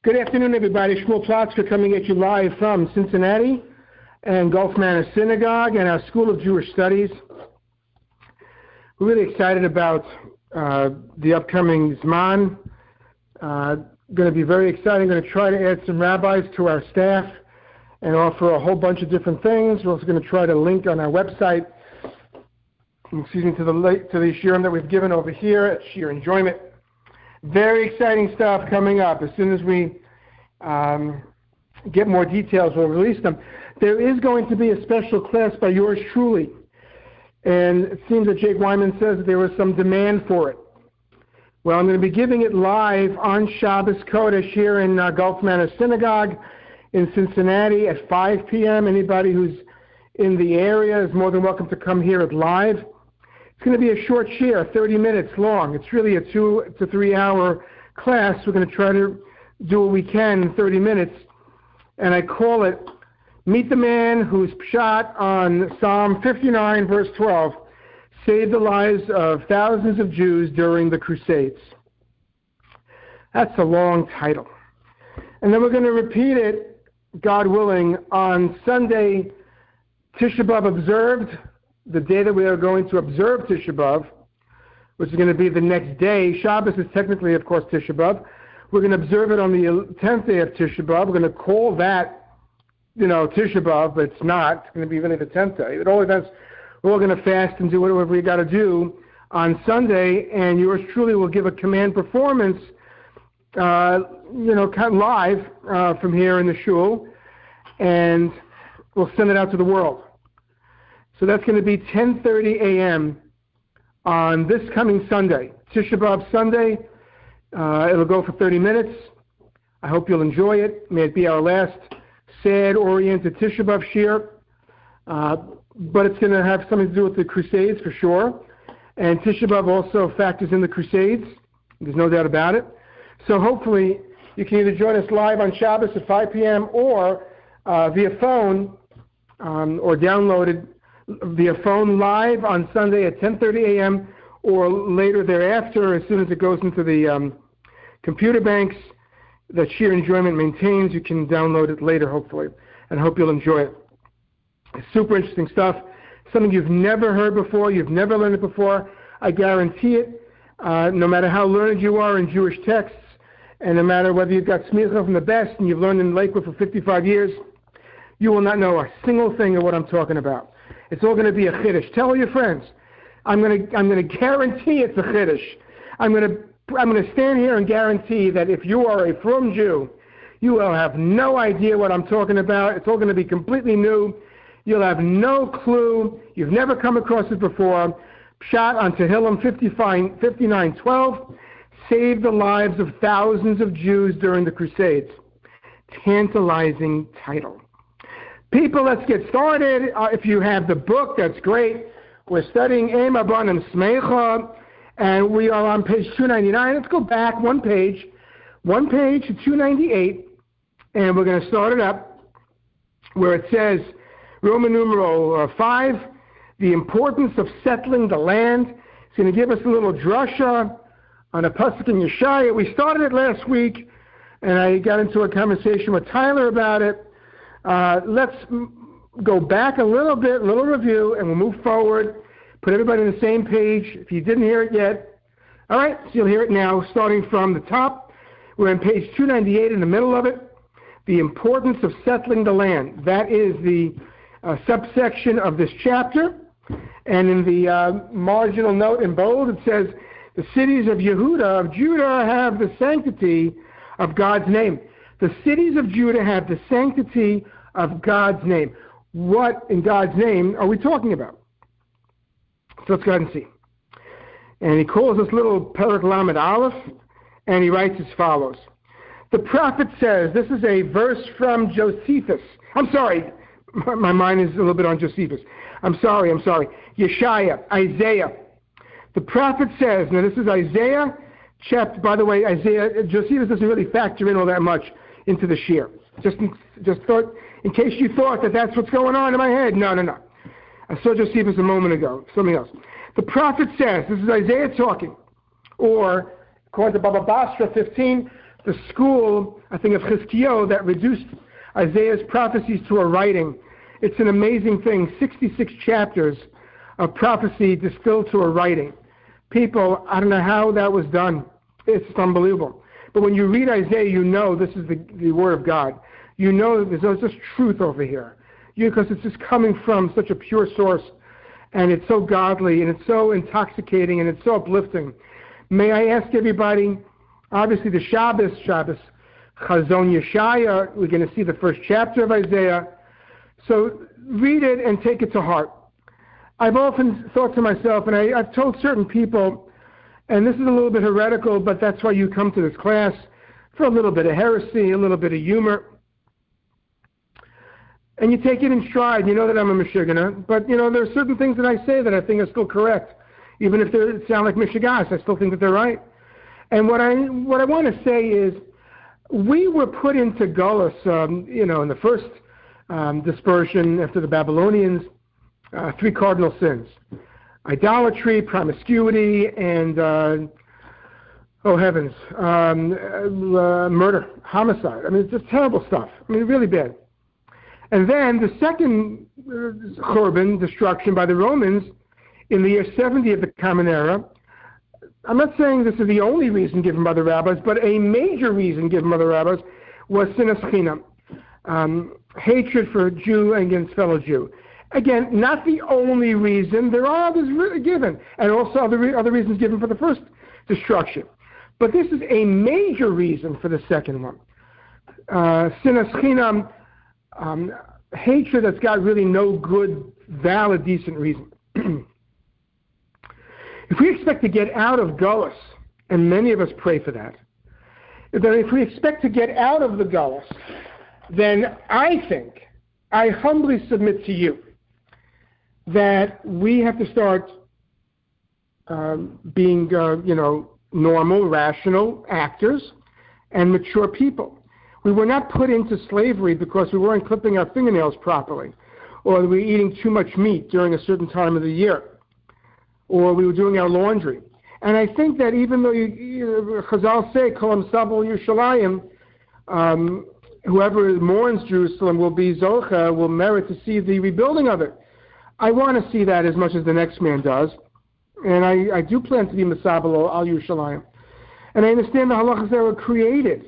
Good afternoon, everybody. Shmuel Plotzker coming at you live from Cincinnati and Gulf Manor Synagogue and our School of Jewish Studies. We're really excited about the upcoming Zman. Going to be very exciting. Going to try to add some rabbis to our staff and offer a whole bunch of different things. We're also going to try to link on our website, to the shiurim that we've given over here at Sheer Enjoyment. Very exciting stuff coming up. As soon as we get more details, we'll release them. There is going to be a special class by yours truly. And it seems that Jake Wyman says that there was some demand for it. Well, I'm going to be giving it live on Shabbos Kodesh here in Gulf Manor Synagogue in Cincinnati at 5 p.m. Anybody who's in the area is more than welcome to come here at live. It's going to be a short share, 30 minutes long. It's really a 2 to 3 hour class. We're going to try to do what we can in 30 minutes. And I call it Meet the Man Who's Shot on Psalm 59, verse 12, saved the lives of thousands of Jews during the Crusades. That's a long title. And then we're going to repeat it, God willing, on Sunday, Tisha B'Av observed, the day that we are going to observe Tisha B'Av, which is going to be the next day. Shabbos is technically, of course, Tisha B'Av. We're going to observe it on the 10th day of Tisha B'Av. We're going to call that, Tisha B'Av, but it's not. It's going to be really the 10th day. At all events, we're all going to fast and do whatever we got to do on Sunday, and yours truly will give a command performance, kind of live from here in the shul, and we'll send it out to the world. So that's going to be 10:30 a.m. on this coming Sunday, Tisha B'Av Sunday. It'll go for 30 minutes. I hope you'll enjoy it. May it be our last sad-oriented Tisha B'Av shir. But it's going to have something to do with the Crusades for sure. And Tisha B'Av also factors in the Crusades. There's no doubt about it. So hopefully you can either join us live on Shabbos at 5 p.m. or via phone or downloaded via phone live on Sunday at 10:30 a.m. or later thereafter as soon as it goes into the computer banks that Sheer Enjoyment maintains. You can download it later, hopefully, and I hope you'll enjoy it. It's super interesting stuff, something you've never heard before, you've never learned it before. I guarantee it, no matter how learned you are in Jewish texts, and no matter whether you've got smicha from the best and you've learned in Lakewood for 55 years, you will not know a single thing of what I'm talking about. It's all going to be a chiddush. Tell all your friends. I'm going to guarantee it's a chiddush. I'm going to stand here and guarantee that if you are a frum Jew, you will have no idea what I'm talking about. It's all going to be completely new. You'll have no clue. You've never come across it before. Shot on Tehillim 59:12, saved the lives of thousands of Jews during the Crusades. Tantalizing title. People, let's get started. If you have the book, that's great. We're studying Ein Abanim Smecha, and we are on page 299. Let's go back one page to 298, and we're going to start it up where it says, Roman numeral 5, the importance of settling the land. It's going to give us a little drasha on a pasuk in Yeshaya. We started it last week, and I got into a conversation with Tyler about it. Let's go back a little bit, a little review, and we'll move forward. Put everybody on the same page. If you didn't hear it yet, all right, so you'll hear it now, starting from the top. We're on page 298 in the middle of it. The importance of settling the land. That is the subsection of this chapter. And in the marginal note in bold, it says, the cities of Yehuda, of Judah, have the sanctity of God's name. The cities of Judah have the sanctity of God's name. What in God's name are we talking about? So let's go ahead and see. And he calls this little Perek Lamed Aleph, and he writes as follows. The prophet says, this is a verse from Josephus. I'm sorry, my mind is a little bit on Josephus. I'm sorry. Yeshaya, Isaiah. The prophet says, now this is Isaiah, chapter, by the way, Josephus doesn't really factor in all that much into the shir. Just thought, in case you thought that that's what's going on in my head. No. I saw Josephus a moment ago. Something else. The prophet says, this is Isaiah talking, or according to Baba Basra 15, the school, I think, of Chizkiyahu that reduced Isaiah's prophecies to a writing. It's an amazing thing, 66 chapters of prophecy distilled to a writing. People, I don't know how that was done. It's unbelievable. But when you read Isaiah, you know this is the Word of God. You know there's just truth over here. Because it's just coming from such a pure source, and it's so godly, and it's so intoxicating, and it's so uplifting. May I ask everybody, obviously the Shabbos, Chazon Yeshaya, we're going to see the first chapter of Isaiah. So read it and take it to heart. I've often thought to myself, and I've told certain people, and this is a little bit heretical, but that's why you come to this class, for a little bit of heresy, a little bit of humor. And you take it in stride. You know that I'm a Meshuggah, but there are certain things that I say that I think are still correct. Even if they sound like Meshuggahs, I still think that they're right. And what I want to say is, we were put into Gullus, in the first dispersion after the Babylonians, 3 cardinal sins: idolatry, promiscuity, and murder, homicide. I mean, it's just terrible stuff. I mean, really bad. And then the second Churban, destruction by the Romans, in the year 70 of the Common Era. I'm not saying this is the only reason given by the rabbis, but a major reason given by the rabbis was sinas chinam, hatred for Jew against fellow Jew. Again, not the only reason. There are others given, and also other reasons given for the first destruction. But this is a major reason for the second one. Sinas chinam, hatred that's got really no good, valid, decent reason. If we expect to get out of Gullus, and many of us pray for that, if we expect to get out of the Gullus, then I humbly submit to you that we have to start being, normal, rational actors and mature people. We were not put into slavery because we weren't clipping our fingernails properly, or we were eating too much meat during a certain time of the year, or we were doing our laundry. And I think that even though Chazal say, Kolam Sabal Yerushalayim, whoever mourns Jerusalem will be Zocha, will merit to see the rebuilding of it. I want to see that as much as the next man does. And I do plan to be Masabal al Yerushalayim. And I understand the halachas that were created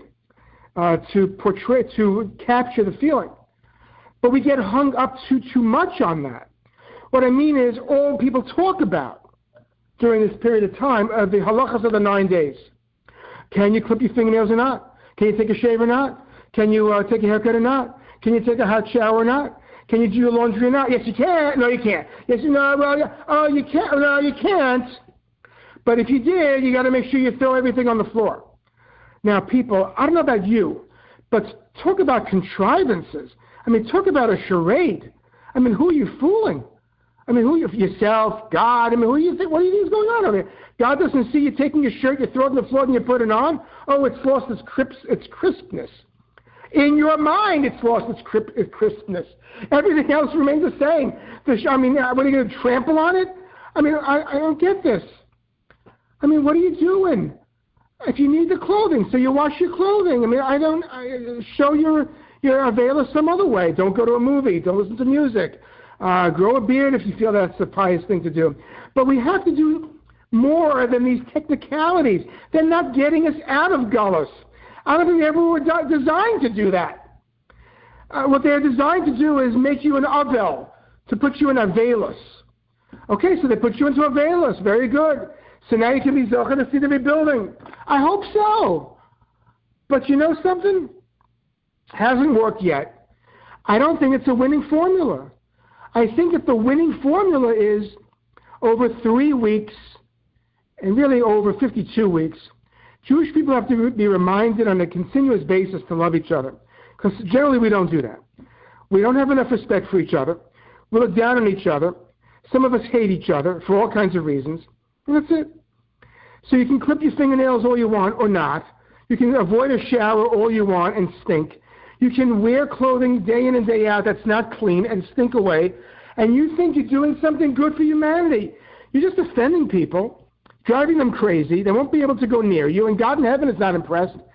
to capture the feeling. But we get hung up too much on that. What I mean is, all people talk about during this period of time are the halachas of the 9 days. Can you clip your fingernails or not? Can you take a shave or not? Can you take a haircut or not? Can you take a hot shower or not? Can you do your laundry or not? Yes, you can. No, you can't. Yes, no, well, oh, you can't. No, you can't. But if you did, you got to make sure you throw everything on the floor. Now, people, I don't know about you, but talk about contrivances. I mean, talk about a charade. I mean, who are you fooling? I mean, yourself, God? I mean, what do you think is going on over here? God doesn't see you taking your shirt, you throw it on the floor, and you put it on? Oh, it's lost its crispness. In your mind, it's lost its crispness. Everything else remains the same. What are you going to trample on it? I mean, I don't get this. I mean, what are you doing? If you need the clothing, so you wash your clothing. I mean, show your availus some other way. Don't go to a movie. Don't listen to music. Grow a beard if you feel that's the pious thing to do. But we have to do more than these technicalities. They're not getting us out of Gullus. I don't think they ever were designed to do that. What they're designed to do is make you an avel, to put you in availus. Okay, so they put you into availus. Very good. So now you can be zocha to see the rebuilding. I hope so. But you know something? Hasn't worked yet. I don't think it's a winning formula. I think that the winning formula is over 3 weeks, and really over 52 weeks, Jewish people have to be reminded on a continuous basis to love each other. Because generally we don't do that. We don't have enough respect for each other. We look down on each other. Some of us hate each other for all kinds of reasons. And that's it. So you can clip your fingernails all you want or not. You can avoid a shower all you want and stink. You can wear clothing day in and day out that's not clean and stink away. And you think you're doing something good for humanity. You're just offending people, driving them crazy. They won't be able to go near you. And God in heaven is not impressed.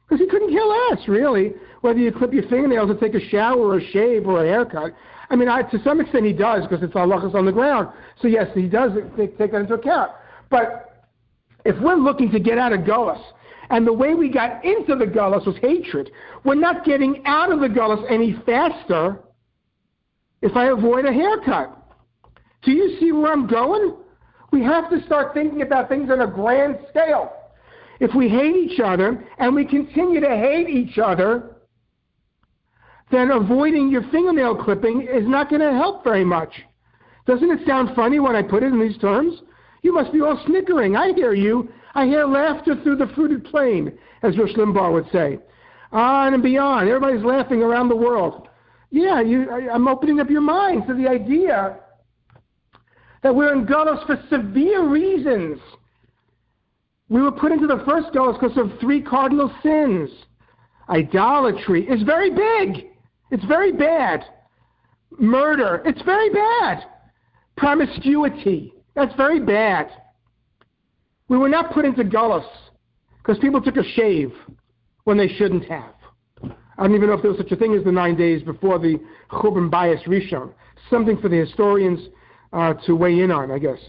Because he couldn't care less, really, whether you clip your fingernails or take a shower or a shave or a haircut. I mean, to some extent he does, because it's halachas on the ground. So yes, he does take that into account. But if we're looking to get out of gullus, and the way we got into the gullus was hatred, we're not getting out of the gullus any faster if I avoid a haircut. Do you see where I'm going? We have to start thinking about things on a grand scale. If we hate each other, and we continue to hate each other, then avoiding your fingernail clipping is not going to help very much. Doesn't it sound funny when I put it in these terms? You must be all snickering. I hear you. I hear laughter through the fruited plain, as Rush Limbaugh would say. On and beyond. Everybody's laughing around the world. Yeah, I'm opening up your mind to the idea that we're in gullus for severe reasons. We were put into the first gullus because of 3 cardinal sins. Idolatry is very big. It's very bad. Murder, it's very bad. Promiscuity, that's very bad. We were not put into gullus because people took a shave when they shouldn't have. I don't even know if there was such a thing as the 9 days before the Churban Bayis Rishon. Something for the historians to weigh in on, I guess.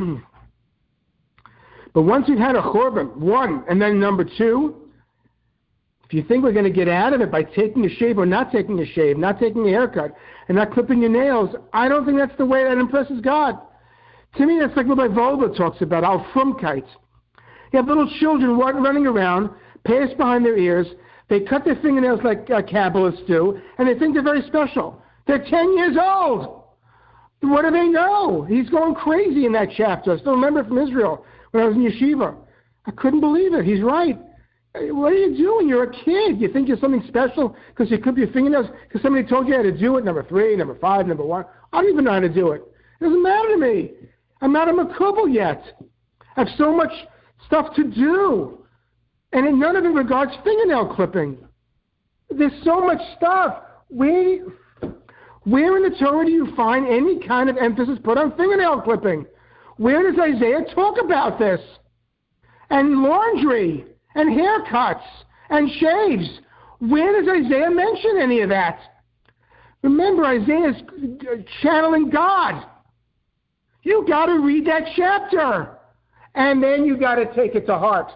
But once we've had a Churban, 1, and then number 2, if you think we're going to get out of it by taking a shave or not taking a shave, not taking a haircut, and not clipping your nails, I don't think that's the way that impresses God. To me, that's like what my Volva talks about, al frumkeit. You have little children running around, pants behind their ears, they cut their fingernails like Kabbalists do, and they think they're very special. They're 10 years old. What do they know? He's going crazy in that chapter. I still remember it from Israel when I was in yeshiva. I couldn't believe it. He's right. What are you doing? You're a kid. You think you're something special because you clip your fingernails because somebody told you how to do it, number 3, number 5, number 1. I don't even know how to do it. It doesn't matter to me. I'm not a makubal yet. I have so much stuff to do. And none of it regards fingernail clipping. There's so much stuff. Where in the Torah do you find any kind of emphasis put on fingernail clipping? Where does Isaiah talk about this? And laundry, and haircuts, and shaves. Where does Isaiah mention any of that? Remember, Isaiah's channeling God. You got to read that chapter, and then you got to take it to heart.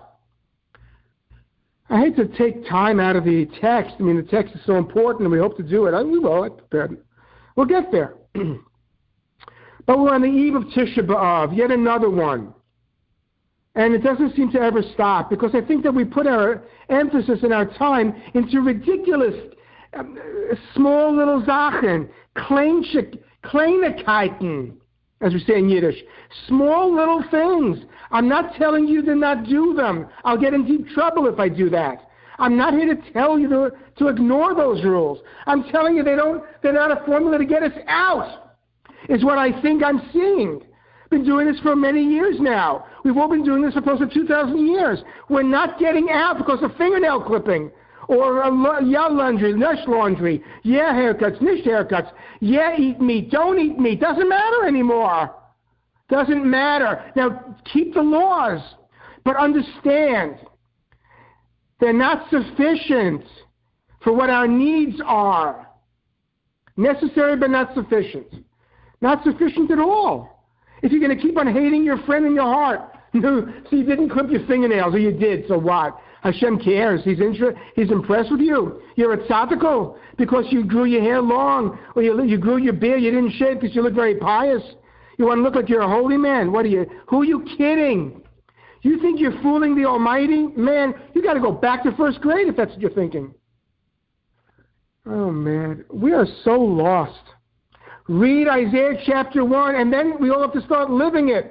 I hate to take time out of the text. I mean, the text is so important, and we hope to do it. We will. I prepared it. We'll get there. But we're on the eve of Tisha B'Av, yet another one. And it doesn't seem to ever stop, because I think that we put our emphasis and our time into ridiculous, small little Sachen, Kleinigkeiten, as we say in Yiddish. Small little things. I'm not telling you to not do them. I'll get in deep trouble if I do that. I'm not here to tell you to ignore those rules. I'm telling you they're not a formula to get us out, is what I think I'm seeing. Been doing this for many years now. We've all been doing this for close to 2,000 years. We're not getting out because of fingernail clipping or yeah laundry, nish laundry, yeah haircuts, nish haircuts, yeah eat meat, don't eat meat. Doesn't matter anymore. Doesn't matter. Now keep the laws, but understand they're not sufficient for what our needs are. Necessary but not sufficient. Not sufficient at all. If you're going to keep on hating your friend in your heart, so you didn't clip your fingernails, or you did, so what? Hashem cares. He's impressed with you. You're a tzaddikel because you grew your hair long, or you grew your beard, you didn't shave because you look very pious. You want to look like you're a holy man. Who are you kidding? You think you're fooling the Almighty? Man, you got to go back to first grade if that's what you're thinking. Oh, man. We are so lost. Read Isaiah chapter 1, and then we all have to start living it.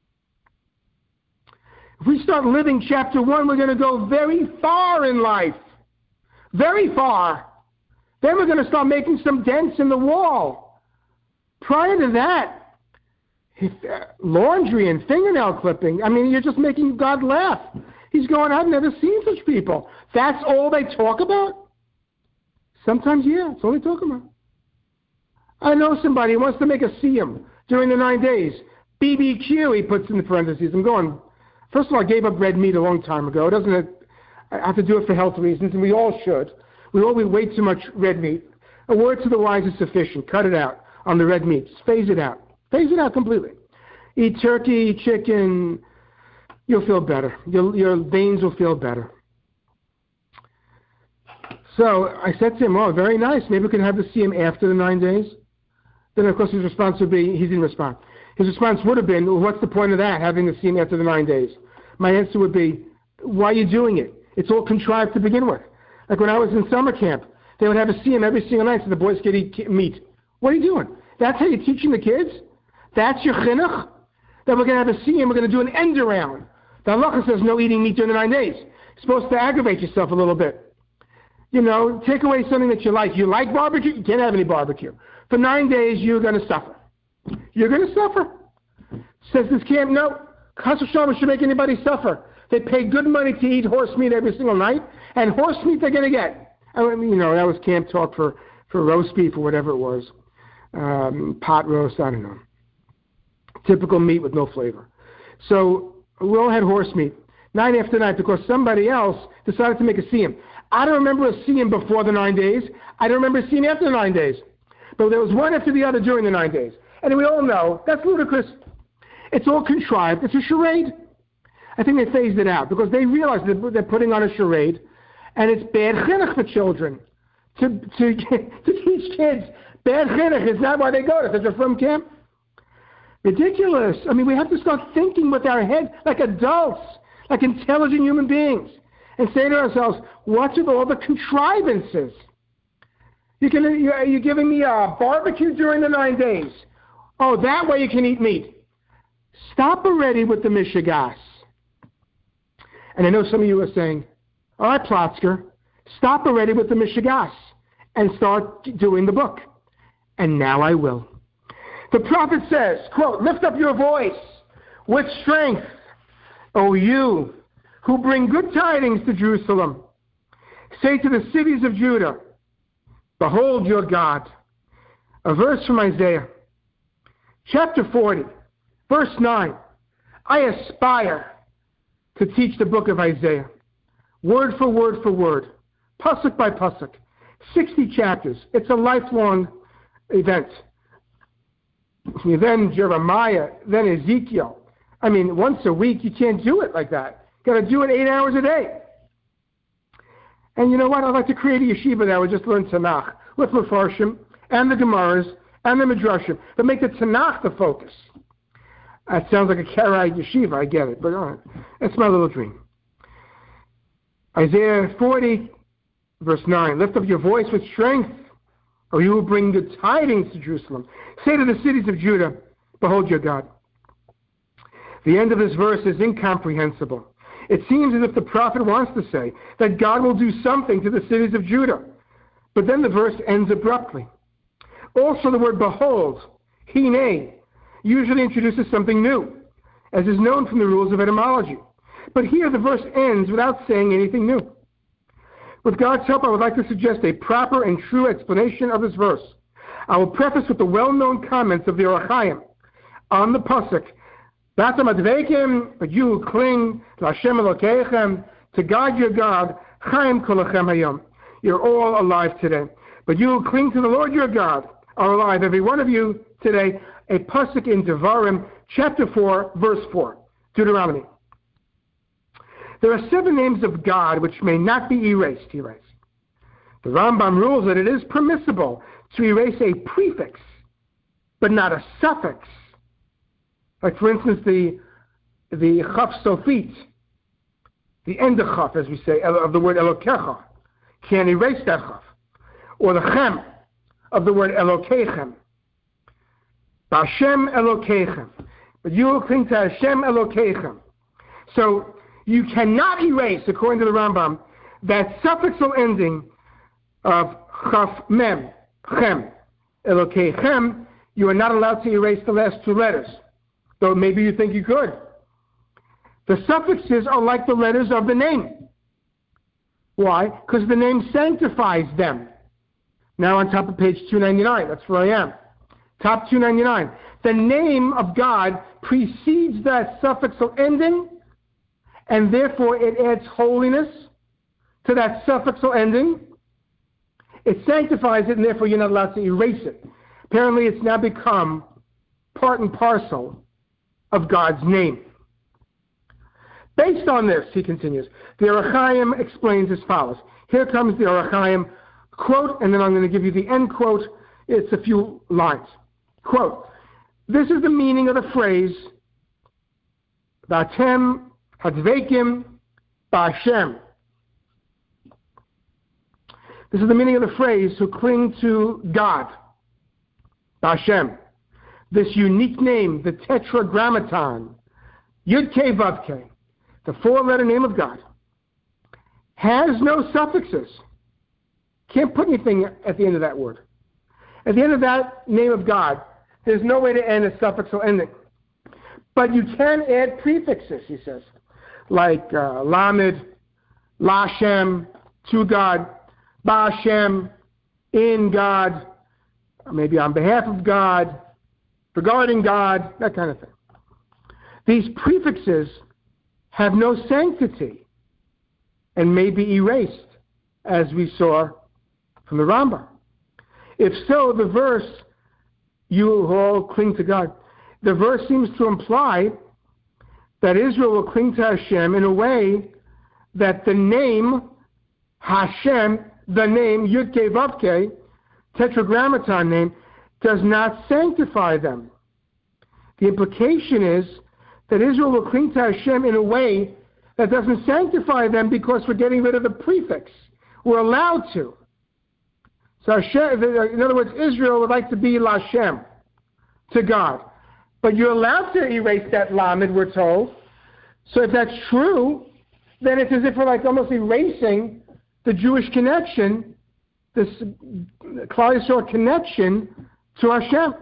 If we start living chapter 1, we're going to go very far in life. Very far. Then we're going to start making some dents in the wall. Prior to that, laundry and fingernail clipping, I mean, you're just making God laugh. He's going, I've never seen such people. That's all they talk about? Sometimes, yeah, that's all they talk about. I know somebody who wants to make a siyum during the 9 days. BBQ, he puts in the parentheses. I'm going, first of all, I gave up red meat a long time ago. I have to do it for health reasons, and we all should. We all eat way too much red meat. A word to the wise is sufficient. Cut it out on the red meats. Phase it out. Phase it out completely. Eat turkey, eat chicken. You'll feel better. Your veins will feel better. So I said to him, oh, very nice. Maybe we can have to see him after the 9 days. Then, of course, his response would be, he didn't respond. His response would have been, well, what's the point of that, having to see him after the 9 days? My answer would be, why are you doing it? It's all contrived to begin with. Like when I was in summer camp, they would have us see him every single night so the boys could eat meat. What are you doing? That's how you're teaching the kids? That's your chinuch? Then we're going to have to see him, we're going to do an end around. The halacha says no eating meat during the 9 days. You're supposed to aggravate yourself a little bit. You know, take away something that you like. You like barbecue? You can't have any barbecue. For 9 days, you're going to suffer. You're going to suffer. Says this camp, no. Chas v'shalom should make anybody suffer. They pay good money to eat horse meat every single night, and horse meat they're going to get. I mean, you know, that was camp talk for roast beef or whatever it was. Pot roast, I don't know. Typical meat with no flavor. So we all had horse meat, night after night, because somebody else decided to make a siyum. I don't remember a siyum before the 9 days. I don't remember a siyum after the 9 days. But there was one after the other during the 9 days. And we all know that's ludicrous. It's all contrived. It's a charade. I think they phased it out because they realized that they're putting on a charade, and it's bad chinuch for children. To teach kids bad chinuch is not why they go to such a frum camp. Ridiculous. I mean, we have to start thinking with our head like adults, like intelligent human beings, and say to ourselves, what's with all the contrivances? You're giving me a barbecue during the 9 days. Oh, that way you can eat meat. Stop already with the mishigas. And I know some of you are saying, all right, Plotzker, stop already with the mishigas and start doing the book. And now I will. The prophet says, quote, lift up your voice with strength, O you who bring good tidings to Jerusalem. Say to the cities of Judah, behold your God. A verse from Isaiah, chapter 40, verse 9. I aspire to teach the book of Isaiah, word for word for word, pasuk by pasuk, 60 chapters. It's a lifelong event. Then Jeremiah, then Ezekiel. I mean, once a week, you can't do it like that. Got to do it 8 hours a day. And you know what? I'd like to create a yeshiva that would just learn Tanakh with Mefarshim and the Gemaras and the Midrashim, but make the Tanakh the focus. That sounds like a Karaite yeshiva, I get it, but all right. That's my little dream. Isaiah 40, verse 9, lift up your voice with strength, or you will bring good tidings to Jerusalem. Say to the cities of Judah, behold your God. The end of this verse is incomprehensible. It seems as if the prophet wants to say that God will do something to the cities of Judah. But then the verse ends abruptly. Also the word behold, hine, usually introduces something new, as is known from the rules of etymology. But here the verse ends without saying anything new. With God's help, I would like to suggest a proper and true explanation of this verse. I will preface with the well-known comments of the Or HaChaim on the pasuk, Batam adveikim, but you who cling to Hashem Elokeichem, to God your God, Chaim kolachem hayom. You're all alive today. But you who cling to the Lord your God are alive, every one of you today. A pasuk in Devarim, chapter 4, verse 4, Deuteronomy. There are 7 names of God which may not be erased, he writes. The Rambam rules that it is permissible to erase a prefix, but not a suffix. Like, for instance, the chaf sofit, the end of chaf, as we say, of the word elokecha, can't erase that chaf. Or the chem of the word elokeichem. Hashem elokeichem. But you will cling to Hashem elokeichem. So you cannot erase, according to the Rambam, that suffixal ending of chaf mem, chem, elokeichem. You are not allowed to erase the last 2 letters. Though maybe you think you could. The suffixes are like the letters of the name. Why? Because the name sanctifies them. Now on top of page 299, that's where I am. Top 299. The name of God precedes that suffixal ending, and therefore it adds holiness to that suffixal ending, it sanctifies it, and therefore you're not allowed to erase it. Apparently it's now become part and parcel of God's name. Based on this, he continues, the Orach Chaim explains as follows. Here comes the Orach Chaim quote, and then I'm going to give you the end quote. It's a few lines. Quote, this is the meaning of the phrase, Vatem Hadvekim Ba'Hashem. This is the meaning of the phrase, who cling to God, Ba'Hashem. This unique name, the Tetragrammaton, Yud-Kei Vav-Kei, the four-letter name of God, has no suffixes. Can't put anything at the end of that word. At the end of that name of God, there's no way to end a suffixal ending. But you can add prefixes, he says, like Lamed, Lashem, to God, Ba'Hashem, in God, maybe on behalf of God, regarding God, that kind of thing. These prefixes have no sanctity and may be erased, as we saw from the Rambam. If so, the verse, you who all cling to God, the verse seems to imply that Israel will cling to Hashem in a way that the name Hashem, the name Yud-Kei Vav-Kei, Tetragrammaton name, does not sanctify them. The implication is that Israel will cling to Hashem in a way that doesn't sanctify them because we're getting rid of the prefix. We're allowed to. So Hashem, in other words, Israel would like to be Lashem, to God. But you're allowed to erase that Lamed, we're told. So if that's true, then it's as if we're like almost erasing the Jewish connection, this Klal Yisrael connection to Hashem.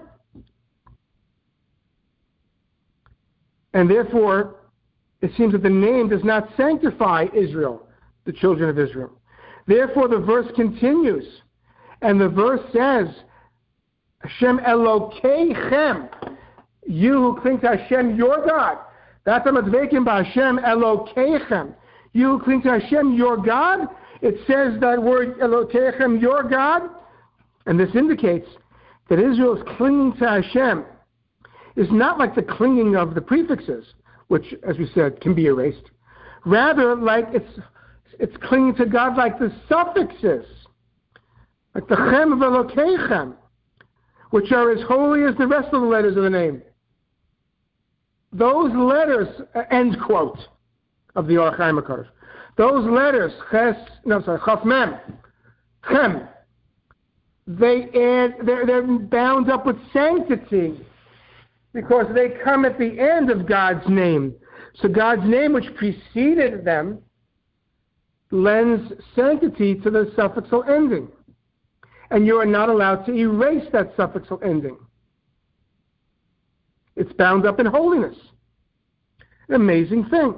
And therefore, it seems that the name does not sanctify Israel, the children of Israel. Therefore, the verse continues, and the verse says, Hashem Elokeichem, you who cling to Hashem, your God. That's Amadvekim Ba'Hashem Elokeichem. You who cling to Hashem, your God. It says that word Elokeichem, your God. And this indicates that Israel's clinging to Hashem is not like the clinging of the prefixes, which, as we said, can be erased. Rather, like it's clinging to God like the suffixes, like the Chem Velokeichem, which are as holy as the rest of the letters of the name. Those letters, end quote, of the Orach Chaim HaKadosh. Those letters, Chaf Mem, Chem, they're bound up with sanctity because they come at the end of God's name. So God's name, which preceded them, lends sanctity to the suffixal ending. And you are not allowed to erase that suffixal ending. It's bound up in holiness. An amazing thing.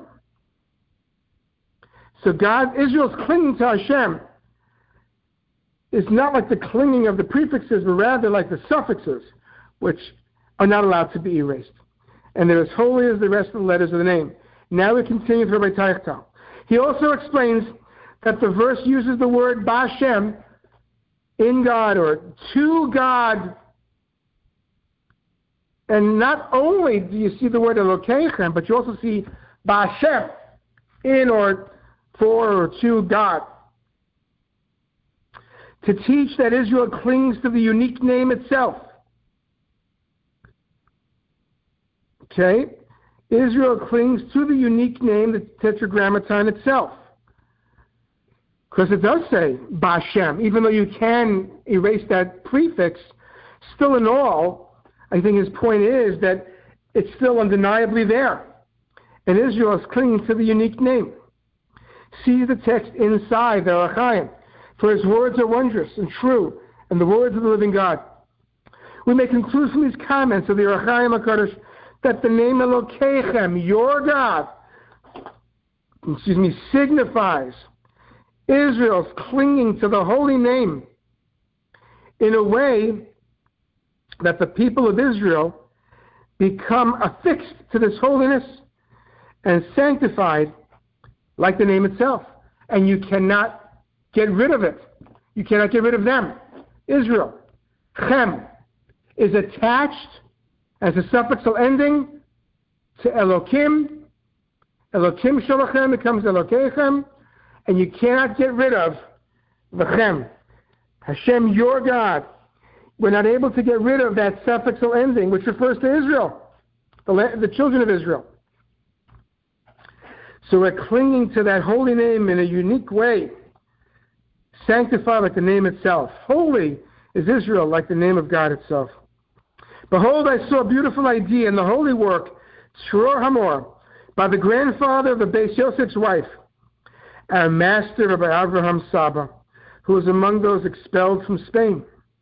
So Israel's clinging to Hashem is not like the clinging of the prefixes, but rather like the suffixes, which are not allowed to be erased. And they're as holy as the rest of the letters of the name. Now we continue with Rabbi Teichtal. He also explains that the verse uses the word Ba'Hashem, in God, or to God. And not only do you see the word Elokeichem, but you also see Ba'Hashem, in or for or to God. To teach that Israel clings to the unique name itself. Okay? Israel clings to the unique name, the Tetragrammaton itself. Because it does say Ba'Hashem, even though you can erase that prefix, still in all, I think his point is that it's still undeniably there. And Israel is clinging to the unique name. See the text inside the Orach Chaim. For his words are wondrous and true, and the words of the living God. We may conclude from these comments of the Orach Chaim HaKadosh that the name Elokeichem, your God, signifies Israel's clinging to the holy name in a way that the people of Israel become affixed to this holiness and sanctified like the name itself. and you cannot get rid of it. You cannot get rid of them. Israel. Chem is attached as a suffixal ending to Elokim. Elokim Shalachem becomes Elokeichem, and you cannot get rid of V'chem. Hashem, your God. We're not able to get rid of that suffixal ending, which refers to Israel, the children of Israel. So we're clinging to that holy name in a unique way, sanctified like the name itself. Holy is Israel, like the name of God itself. Behold, I saw a beautiful idea in the holy work, Tzror Hamor, by the grandfather of the Beis Yosef's wife, our master Rabbi Avraham Saba, who was among those expelled from Spain.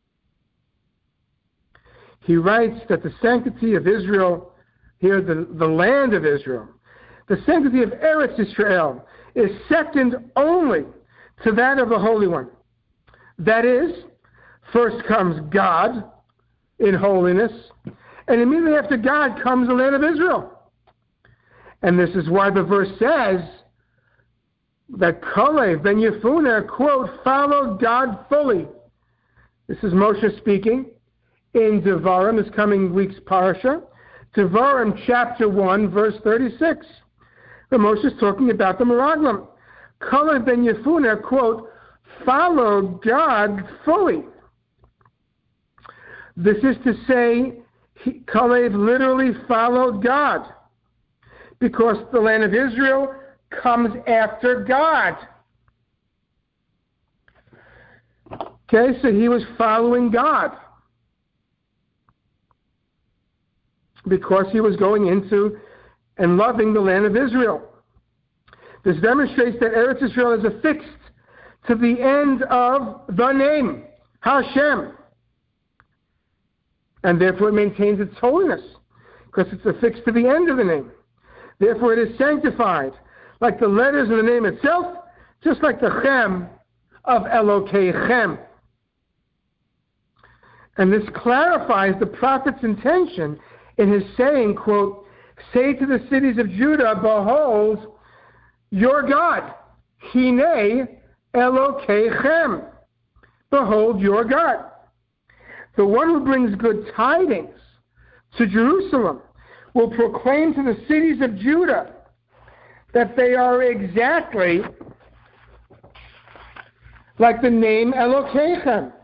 He writes that the sanctity of Israel, here the land of Israel, the sanctity of Eretz Israel is second only to that of the Holy One. That is, first comes God in holiness, and immediately after God comes the land of Israel. And this is why the verse says that Kalev ben Yefuneh, quote, followed God fully. This is Moshe speaking in Devarim, this coming week's parasha, Devarim chapter 1, verse 36. Where Moshe is talking about the Meraglim. Kalev ben Yefuneh, quote, followed God fully. This is to say, Kalev literally followed God, because the land of Israel comes after God. Okay, so he was following God because he was going into and loving the land of Israel. This demonstrates that Eretz Israel is affixed to the end of the name, Hashem. And therefore it maintains its holiness, because it's affixed to the end of the name. Therefore it is sanctified, like the letters of the name itself, just like the Chem of Elokeichem. And this clarifies the prophet's intention in his saying, quote, say to the cities of Judah, behold, your God, Hine Elokeichem. Behold your God. The one who brings good tidings to Jerusalem will proclaim to the cities of Judah that they are exactly like the name Elokeichem.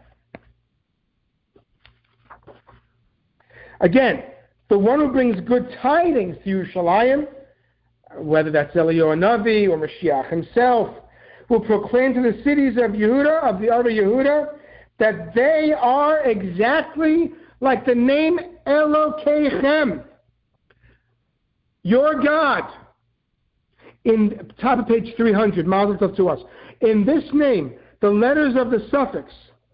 Again, the one who brings good tidings to Yerushalayim, whether that's Eliyahu Navi or Mashiach himself, will proclaim to the cities of Yehuda, of the other Yehuda, that they are exactly like the name Elokeichem, your God. In top of page 300, Mazel Tov to us. In this name, the letters of the suffix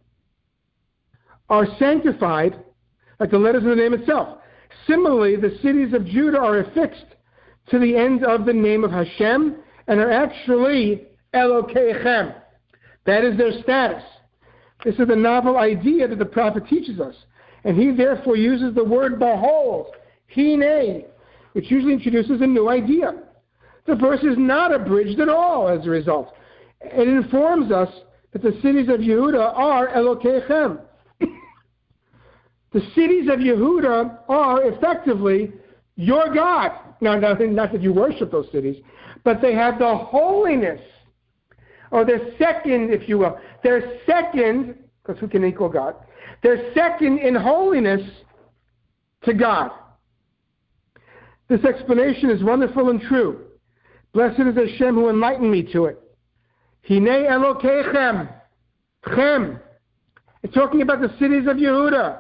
are sanctified like the letters of the name itself. Similarly, the cities of Judah are affixed to the end of the name of Hashem and are actually Elokeichem. That is their status. This is a novel idea that the prophet teaches us. And he therefore uses the word behold, Hine, which usually introduces a new idea. The verse is not abridged at all as a result. It informs us that the cities of Yehuda are Elokeichem. The cities of Yehuda are effectively your God. Now, not that you worship those cities, but they have the holiness, or they're second, if you will. They're second, because who can equal God? They're second in holiness to God. This explanation is wonderful and true. Blessed is Hashem who enlightened me to it. Hine Elokeichem. Chem. It's talking about the cities of Yehuda.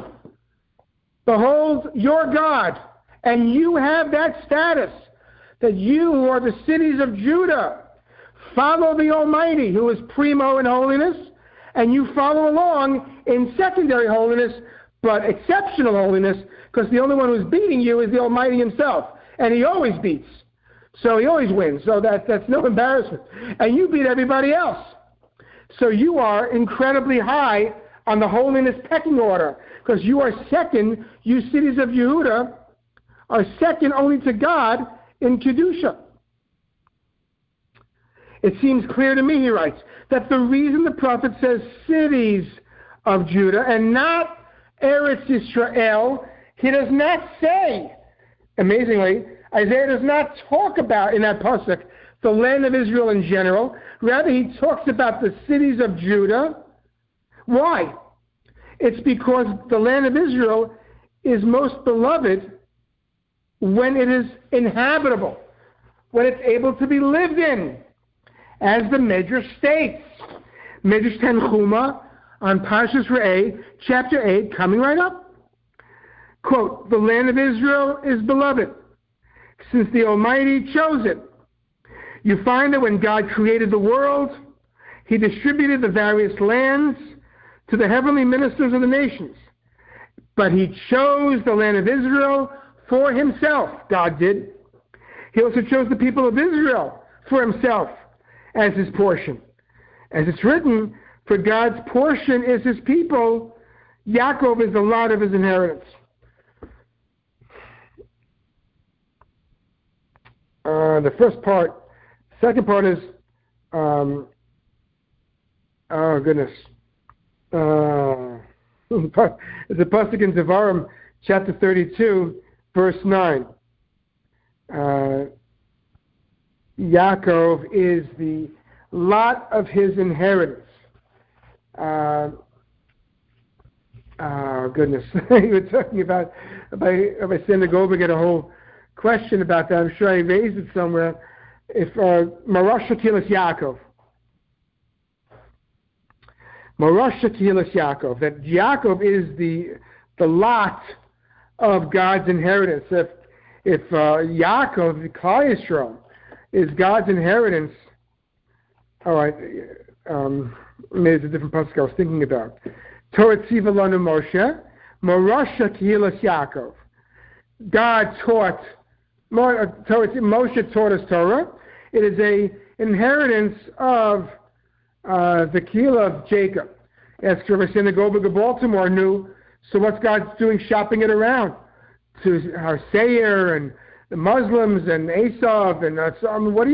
Behold your God. And you have that status, that you who are the cities of Judah follow the Almighty, who is primo in holiness, and you follow along in secondary holiness, but exceptional holiness, because the only one who's beating you is the Almighty himself. And he always beats. So he always wins. So that's no embarrassment. And you beat everybody else. So you are incredibly high on the holiness pecking order, because you are second, you cities of Yehuda are second only to God in Kedusha. It seems clear to me, he writes, that the reason the prophet says cities of Judah and not Eretz Yisrael, he does not say, amazingly, Isaiah does not talk about in that pasuk the land of Israel in general. Rather, he talks about the cities of Judah. Why? It's because the land of Israel is most beloved when it is inhabitable, when it's able to be lived in, as the Medrash states. Medrash Tanchuma on Parshas Re'eh, chapter 8, coming right up. Quote, the land of Israel is beloved, since the Almighty chose it. You find that when God created the world, he distributed the various lands to the heavenly ministers of the nations. But he chose the land of Israel for himself, God did. He also chose the people of Israel for himself as his portion. As it's written, for God's portion is his people, Yaakov is the lot of his inheritance. The first part. Second part is, oh goodness. It's a pasuk in Devarim, chapter 32, verse 9. Yaakov is the lot of his inheritance. Oh goodness. You were talking about Rabbi Synagogue, get a whole question about that. I'm sure I raised it somewhere. If Marash Shakilas Yaakov. Marash Shakilas Yaakov. That Yaakov is the lot of God's inheritance. If Yaakov, the Klal Yisrael, is God's inheritance, all right, maybe it's a different pasuk I was thinking about. Torah Tziva Lanu Moshe, Marash Shakilas Yaakov. God taught, Moshe taught us Torah. It is an inheritance of the Kehillah of Jacob. As Rabbi Synagogue of Baltimore knew, so what's God doing shopping it around? To our Seir and the Muslims and Esav and what are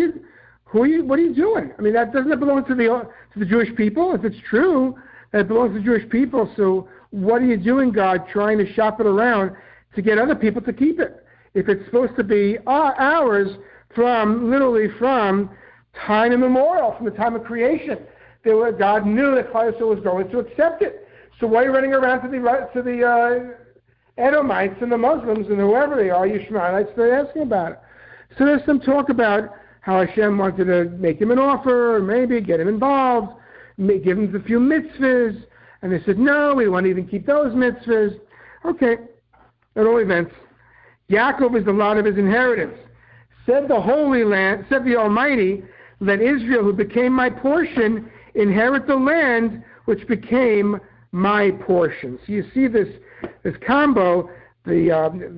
you doing? I mean, doesn't that belong to the Jewish people? If it's true that it belongs to the Jewish people, so what are you doing, God, trying to shop it around to get other people to keep it? If it's supposed to be ours literally from time immemorial, from the time of creation. God knew that Klal Yisrael was going to accept it. So why are you running around to the Edomites and the Muslims and whoever they are, Ishmaelites, they're asking about it. So there's some talk about how Hashem wanted to make him an offer, or maybe get him involved, give him a few mitzvahs, and they said, no, we don't want to even keep those mitzvahs. Okay, at all events, Yaakov is the lot of his inheritance. Said the Holy Land, said the Almighty, let Israel, who became my portion, inherit the land which became my portion. So you see this combo. The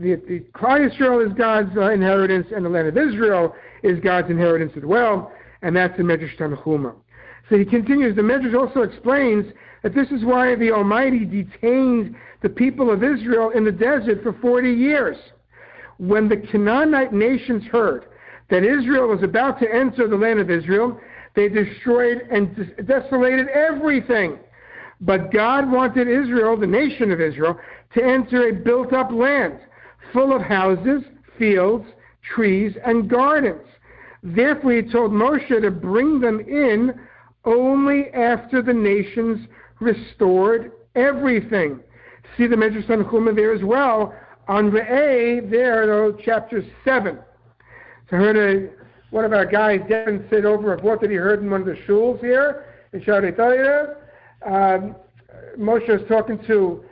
Klal Yisrael is God's inheritance, and the land of Israel is God's inheritance as well, and that's in Medrash Tanchuma. So he continues, the Medrash also explains that this is why the Almighty detained the people of Israel in the desert for 40 years. When the Canaanite nations heard that Israel was about to enter the land of Israel, they destroyed and desolated everything. But God wanted Israel, the nation of Israel, to enter a built-up land, full of houses, fields, trees, and gardens. Therefore he told Moshe to bring them in only after the nations restored everything. See the Medrash Tanchuma there as well, on Re'eh, there, chapter 7. So I heard one of our guys, Devin, said over a book that he heard in one of the shuls here in Shaarei Torah. Moshe was talking to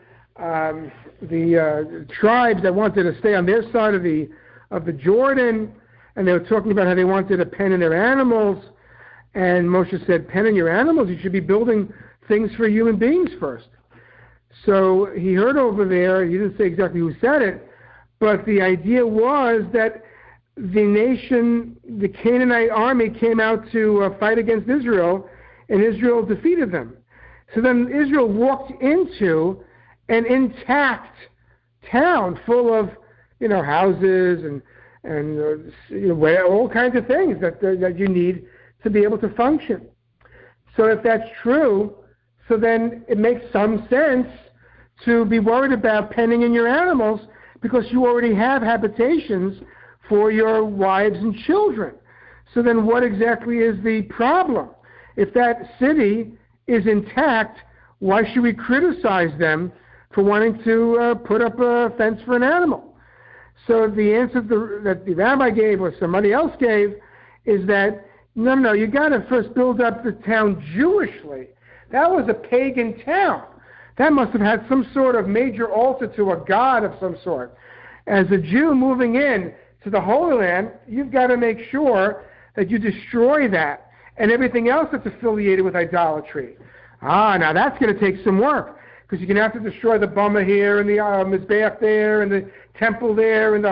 the tribes that wanted to stay on their side of the Jordan, and they were talking about how they wanted to pen in their animals. And Moshe said, pen in your animals? You should be building things for human beings first. So he heard over there, he didn't say exactly who said it, but the idea was that the nation, the Canaanite army came out to fight against Israel, and Israel defeated them. So then Israel walked into an intact town full of, houses and all kinds of things that you need to be able to function. So if that's true, so then it makes some sense to be worried about penning in your animals because you already have habitations for your wives and children. So then what exactly is the problem? If that city is intact, why should we criticize them for wanting to put up a fence for an animal? So the answer that the rabbi gave or somebody else gave is that, no, you got to first build up the town Jewishly. That was a pagan town. That must have had some sort of major altar to a god of some sort. As a Jew moving in to the Holy Land, you've got to make sure that you destroy that and everything else that's affiliated with idolatry. Now that's going to take some work, because you're going to have to destroy the Bama here and the Mizbeach there and the temple there and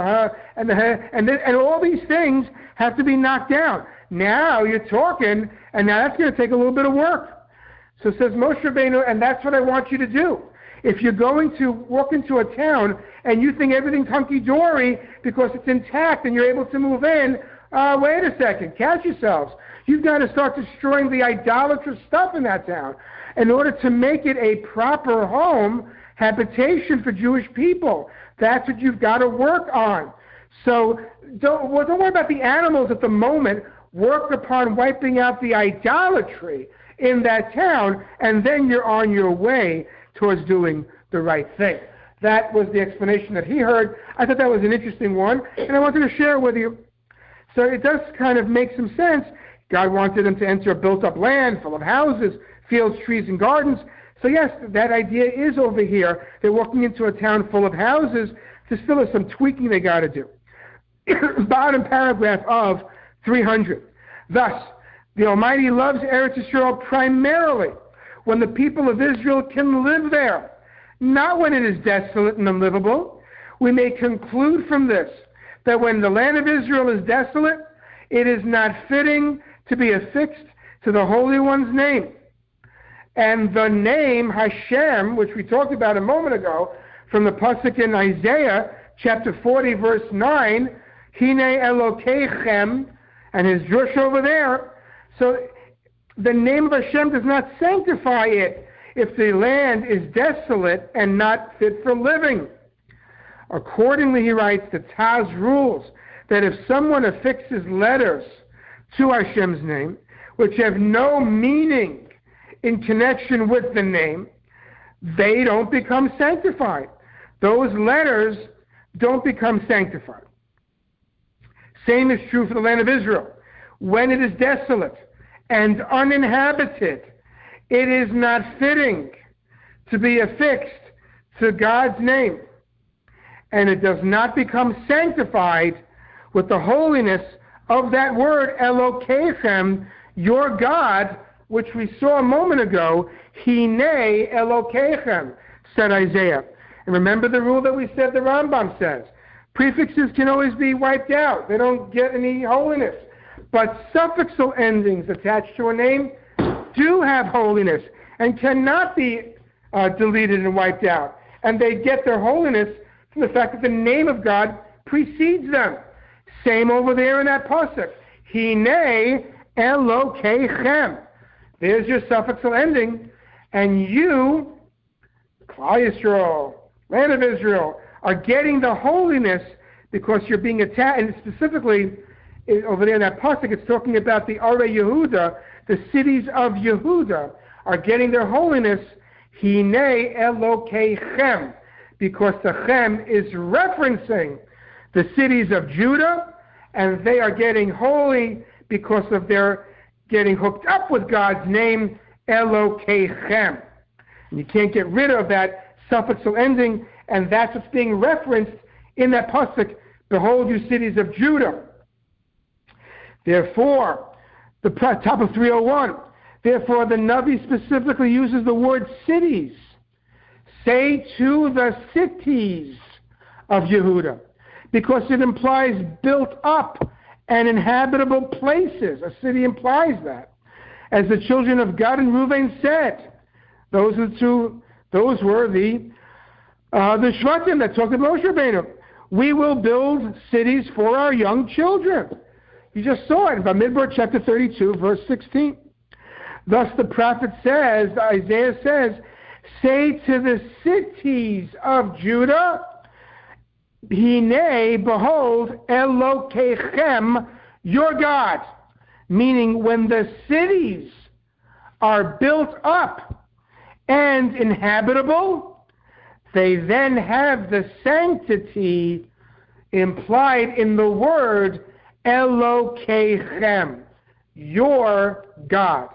and all these things have to be knocked down. Now you're talking, and now that's going to take a little bit of work. So says Moshe Rabbeinu, and that's what I want you to do. If you're going to walk into a town and you think everything's hunky-dory because it's intact and you're able to move in, wait a second, catch yourselves. You've got to start destroying the idolatrous stuff in that town in order to make it a proper home, habitation for Jewish people. That's what you've got to work on. So don't worry about the animals at the moment. Work upon wiping out the idolatry in that town, and then you're on your way towards doing the right thing. That was the explanation that he heard. I thought that was an interesting one, and I wanted to share it with you. So it does kind of make some sense. God wanted them to enter a built-up land full of houses, fields, trees, and gardens. So yes, that idea is over here. They're walking into a town full of houses. There still is some tweaking they got to do. Bottom paragraph of 300. Thus, the Almighty loves Eretz Yisrael primarily when the people of Israel can live there, not when it is desolate and unlivable. We may conclude from this that when the land of Israel is desolate, it is not fitting to be affixed to the Holy One's name. And the name Hashem, which we talked about a moment ago, from the pasuk in Isaiah, chapter 40, verse 9, Hine Elokeichem, and his drush over there. So the name of Hashem does not sanctify it if the land is desolate and not fit for living. Accordingly, he writes, the Taz rules that if someone affixes letters to Hashem's name, which have no meaning in connection with the name, they don't become sanctified. Those letters don't become sanctified. Same is true for the land of Israel. When it is desolate and uninhabited, it is not fitting to be affixed to God's name, and it does not become sanctified with the holiness of that word, Elokeichem, your God, which we saw a moment ago, Hine Elokeichem, said Isaiah. And remember the rule that we said the Rambam says. Prefixes can always be wiped out. They don't get any holiness. But suffixal endings attached to a name do have holiness and cannot be deleted and wiped out. And they get their holiness from the fact that the name of God precedes them. Same over there in that pasuk. Hine Elokeichem. There's your suffixal ending. And you, Klal Yisrael, land of Israel, are getting the holiness because you're being attacked. And specifically, over there in that pasuk, it's talking about the Arei Yehuda, the cities of Yehuda, are getting their holiness, Hine Elokeichem, because the Chem is referencing the cities of Judah, and they are getting holy because of their getting hooked up with God's name, Elokeichem. And you can't get rid of that suffixal ending, and that's what's being referenced in that pasuk, behold you cities of Judah. Therefore, the top of 301, therefore the Navi specifically uses the word cities. Say to the cities of Yehuda, because it implies built up and inhabitable places. A city implies that. As the children of Gad and Reuven said, those were the Shvatim that talked to Moshe Rabbeinu. We will build cities for our young children. You just saw it in Bamidbar chapter 32, verse 16. Thus the prophet says, Isaiah says, say to the cities of Judah, Hine, behold, Elokechem, your God. Meaning when the cities are built up and inhabitable, they then have the sanctity implied in the word Elokechem, your God.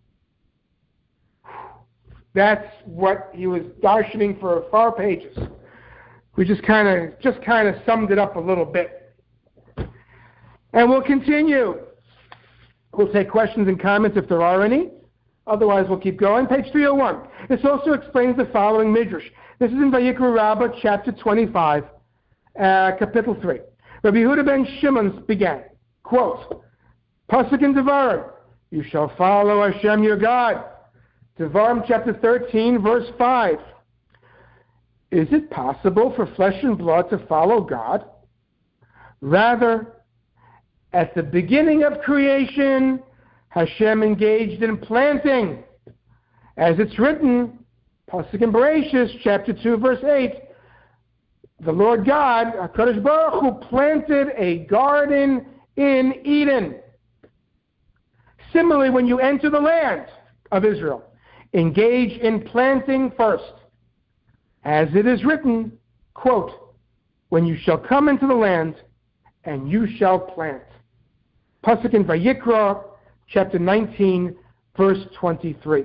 That's what he was darshaning for 4 pages. We just kind of summed it up a little bit. And we'll continue. We'll take questions and comments if there are any. Otherwise, we'll keep going. Page 301. This also explains the following midrash. This is in Vayikra Rabbah, chapter 25, Kapitel 3. Rabbi Yehuda ben Shimon began, quote, Pasuk in Devarim, you shall follow Hashem your God. Devarim chapter 13, verse 5. Is it possible for flesh and blood to follow God? Rather, at the beginning of creation, Hashem engaged in planting. As it's written, Pasuk in Bereshis, chapter 2, verse 8, the Lord God, HaKadosh Baruch Hu, planted a garden in Eden. Similarly, when you enter the land of Israel, engage in planting first. As it is written, quote, when you shall come into the land, and you shall plant. Pasuk in Vayikra, chapter 19, verse 23.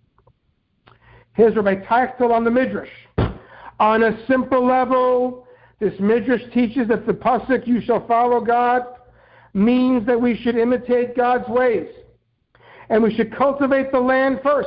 Here's Rabbi Teichel on the Midrash. On a simple level, this Midrash teaches that the Pasuk, you shall follow God, means that we should imitate God's ways. And we should cultivate the land first.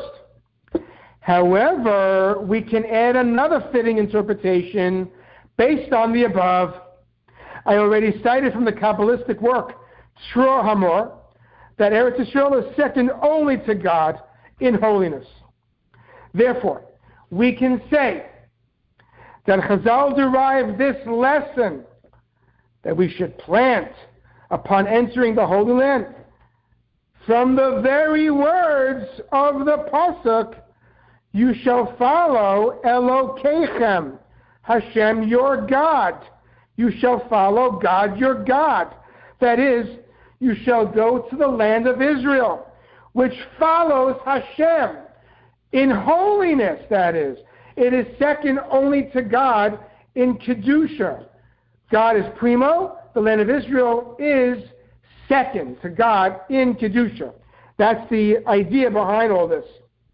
However, we can add another fitting interpretation based on the above. I already cited from the Kabbalistic work, Shro Hamor, that Eretz Yisrael is second only to God in holiness. Therefore, we can say that Chazal derived this lesson that we should plant upon entering the Holy Land from the very words of the Pasuk, you shall follow Elokechem, Hashem your God. You shall follow God your God. That is, you shall go to the land of Israel, which follows Hashem in holiness, that is. It is second only to God in Kedusha. God is primo, the land of Israel is second to God in Kedusha. That's the idea behind all this.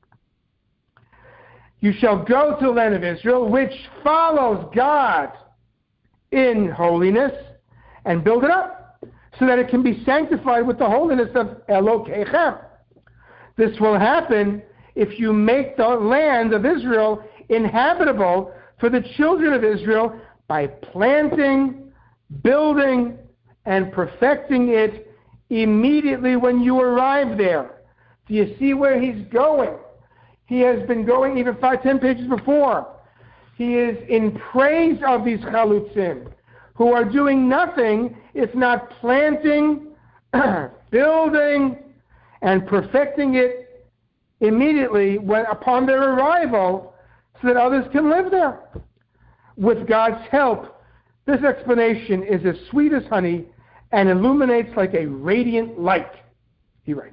You shall go to the land of Israel, which follows God in holiness, and build it up, so that it can be sanctified with the holiness of Elokechem. This will happen if you make the land of Israel inhabitable for the children of Israel by planting, building, and perfecting it immediately when you arrive there. Do you see where he's going? He has been going even 5-10 pages before. He is in praise of these chalutzim, who are doing nothing if not planting, building, and perfecting it immediately upon their arrival, so that others can live there. With God's help, this explanation is as sweet as honey and illuminates like a radiant light, he writes.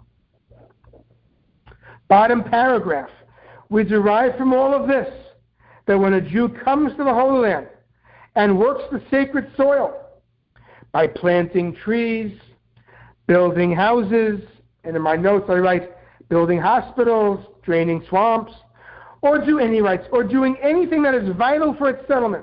Bottom paragraph. We derive from all of this that when a Jew comes to the Holy Land and works the sacred soil by planting trees, building houses, and in my notes I write building hospitals, draining swamps, or doing anything that is vital for its settlement,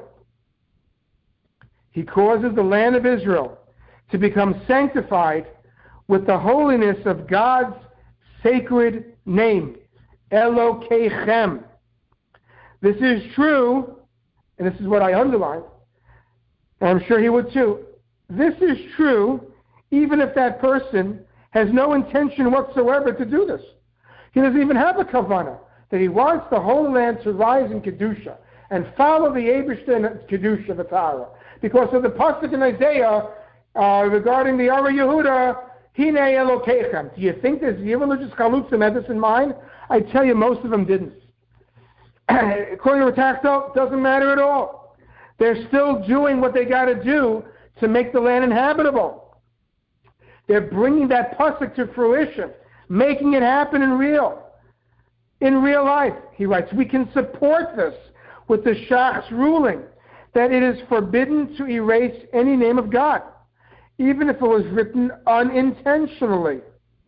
he causes the land of Israel to become sanctified with the holiness of God's sacred name, Elokechem. This is true, and this is what I underline, and I'm sure he would too. This is true even if that person has no intention whatsoever to do this. He doesn't even have a kavanah, that he wants the Holy Land to rise in Kedusha and follow the Eibishter in Kedusha V'Tara. Because of the pasuk in Isaiah, Regarding the Ara Yehuda, Hine Elokechem. Do you think there's the religious chalutzim had this in mind? I tell you, most of them didn't. According to the Tachtel, doesn't matter at all. They're still doing what they got to do to make the land inhabitable. They're bringing that pasuk to fruition, making it happen in real life. He writes, we can support this with the Shach's ruling that it is forbidden to erase any name of God, even if it was written unintentionally.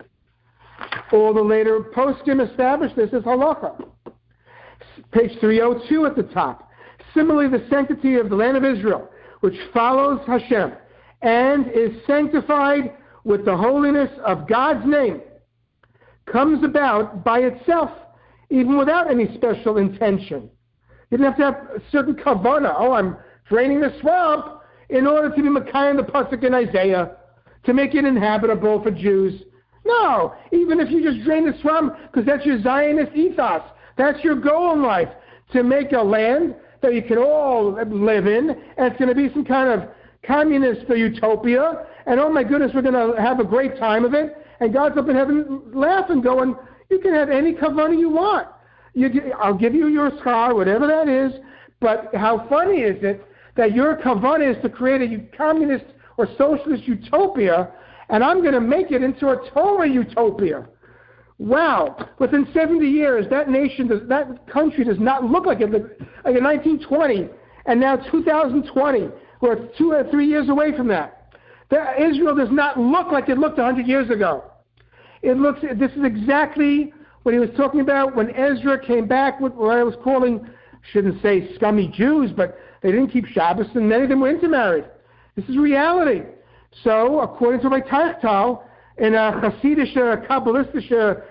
All the later poskim established this as halacha. Page 302 at the top. Similarly, the sanctity of the land of Israel, which follows Hashem and is sanctified with the holiness of God's name, comes about by itself, even without any special intention. You didn't have to have a certain kavanah. Oh, I'm draining the swamp in order to be Mekayim the pasuk in Isaiah, to make it inhabitable for Jews. No, even if you just drain the swamp, because that's your Zionist ethos, that's your goal in life, to make a land that you can all live in, and it's going to be some kind of communist utopia, and oh my goodness, we're going to have a great time of it, and God's up in heaven laughing, going, you can have any kavanah you want. I'll give you your schar, whatever that is, but how funny is it that your kavanah is to create a communist or socialist utopia, and I'm going to make it into a Torah utopia. Wow. Within 70 years, that country does not look like it, like in 1920, and now 2020. We're 2 or 3 years away from that. Israel does not look like it looked 100 years ago. This is exactly what he was talking about when Ezra came back with what I was calling, shouldn't say scummy Jews, but they didn't keep Shabbos, and many of them were intermarried. This is reality. So, according to my Tachtal, in a Hasidic, Kabbalistic,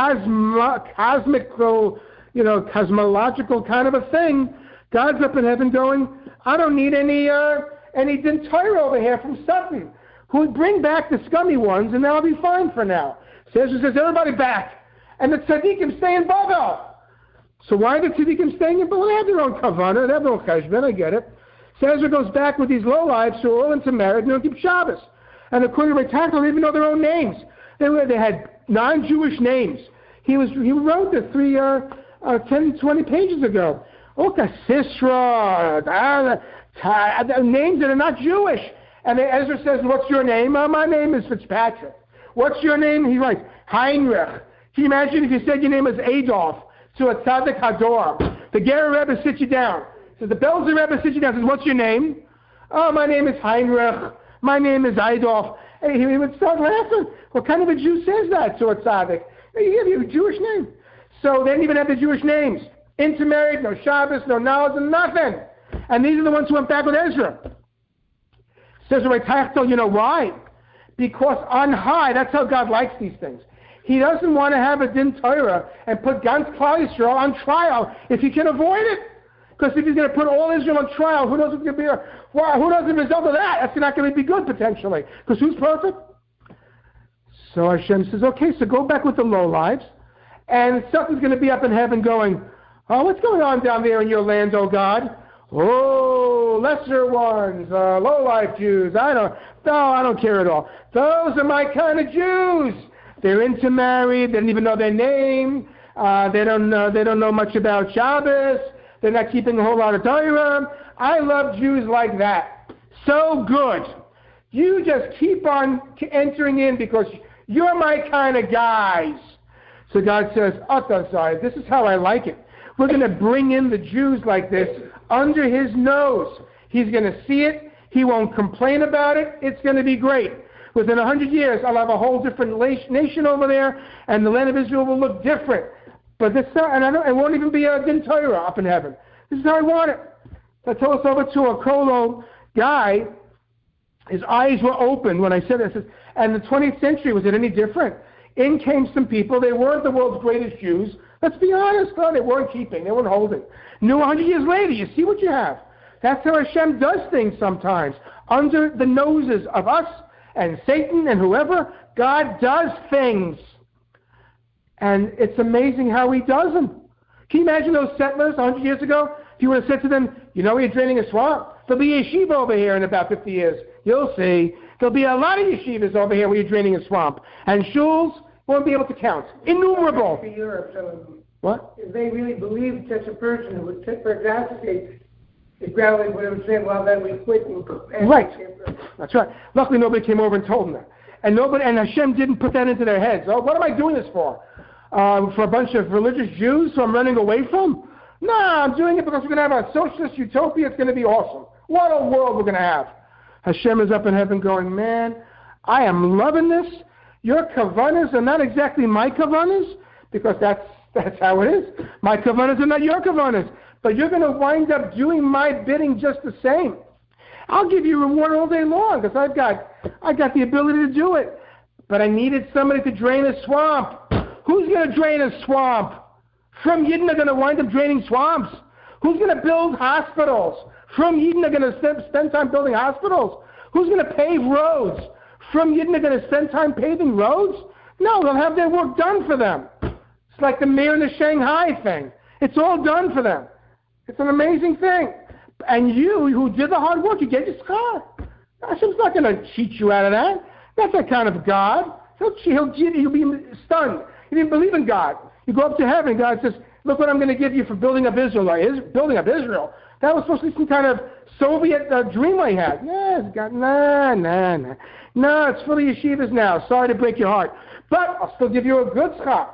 cosmical, cosmological kind of a thing, God's up in heaven going, I don't need any din Torah over here from Sutton, who would bring back the scummy ones, and that'll be fine for now. So Ezra says, everybody back. And the tzaddikim stay in Babel. So why are the tzaddikim staying in Babel? They have their own kavanah, they have their own cheshbon, I get it. So Ezra goes back with these lowlifes who are all intermarried and don't keep Shabbos. And according to Tachtel, they even know their own names. They had non-Jewish names. He wrote this 10, 20 pages ago. Sisra, names that are not Jewish. And Ezra says, what's your name? My name is Fitzpatrick. What's your name? He writes, Heinrich. Can you imagine if you said your name was Adolf to a Tzaddik Hador? The Ger Rebbe sits you down. So the Belzer Rebbe sits you down and says, what's your name? Oh, my name is Heinrich. My name is Adolf. Hey, he would start laughing. What kind of a Jew says that to a tzaddik? Hey, you have a Jewish name. So they didn't even have the Jewish names. Intermarried, no Shabbos, no knowledge, and nothing. And these are the ones who went back with Ezra. Says Rabbi Tachtel, you know why? Because on high, that's how God likes these things. He doesn't want to have a din Torah and put Gans Klal Yisrael on trial if he can avoid it. Because if he's going to put all Israel on trial, who knows what's going to be? Who knows the result of that? That's not going to be good potentially. Because who's perfect? So Hashem says, okay, so go back with the lowlives, and something's going to be up in heaven going, oh, what's going on down there in your land, oh God? Oh, lesser ones, lowlife Jews. I don't care at all. Those are my kind of Jews. They're intermarried. They don't even know their name. They don't know much about Shabbos. They're not keeping a whole lot of Torah. I love Jews like that. So good. You just keep on entering in because you're my kind of guys. So God says, Atazai, this is how I like it. We're going to bring in the Jews like this under his nose. He's going to see it. He won't complain about it. It's going to be great. Within 100 years, I'll have a whole different nation over there, and the land of Israel will look different. But this, it won't even be a din Torah up in heaven. This is how I want it. I told us over to a Kolo guy. His eyes were open when I said this. And the 20th century, was it any different? In came some people. They weren't the world's greatest Jews. Let's be honest. No, they weren't keeping. They weren't holding. New 100 years later, you see what you have. That's how Hashem does things sometimes. Under the noses of us and Satan and whoever, God does things. And it's amazing how he does them. Can you imagine those settlers 100 years ago? If you would have said to them, you're draining a swamp. There'll be a yeshiva over here in about 50 years. You'll see. There'll be a lot of yeshivas over here where you're draining a swamp. And shuls won't be able to count. Innumerable. For Europe, some of them. What? If they really believed such a person who would tip for exacerbate, the ground would have said, well, then we quit and right. That's right. Luckily, nobody came over and told them that. And Hashem didn't put that into their heads. Oh, what am I doing this for? For a bunch of religious Jews who I'm running away from? No, I'm doing it because we're going to have a socialist utopia. It's going to be awesome. What a world we're going to have. Hashem is up in heaven going, man, I am loving this. Your kavanas are not exactly my kavanas, because that's how it is. My kavanas are not your kavanas. But you're going to wind up doing my bidding just the same. I'll give you reward all day long because I got the ability to do it. But I needed somebody to drain a swamp. Who's going to drain a swamp? From Yidden are going to wind up draining swamps. Who's going to build hospitals? From Yidden are going to spend time building hospitals. Who's going to pave roads? From Yidden are going to spend time paving roads? No, they'll have their work done for them. It's like the mayor in the Shanghai thing. It's all done for them. It's an amazing thing. And you, who did the hard work, you get your schar. Hashem's not going to cheat you out of that. That's that kind of God. He'll be stunned. You didn't believe in God. You go up to heaven, and God says, look what I'm going to give you for building up Israel. Building up Israel. That was supposed to be some kind of Soviet dream I had. Yes, God, no. No, it's full of yeshivas now. Sorry to break your heart. But I'll still give you a good schar.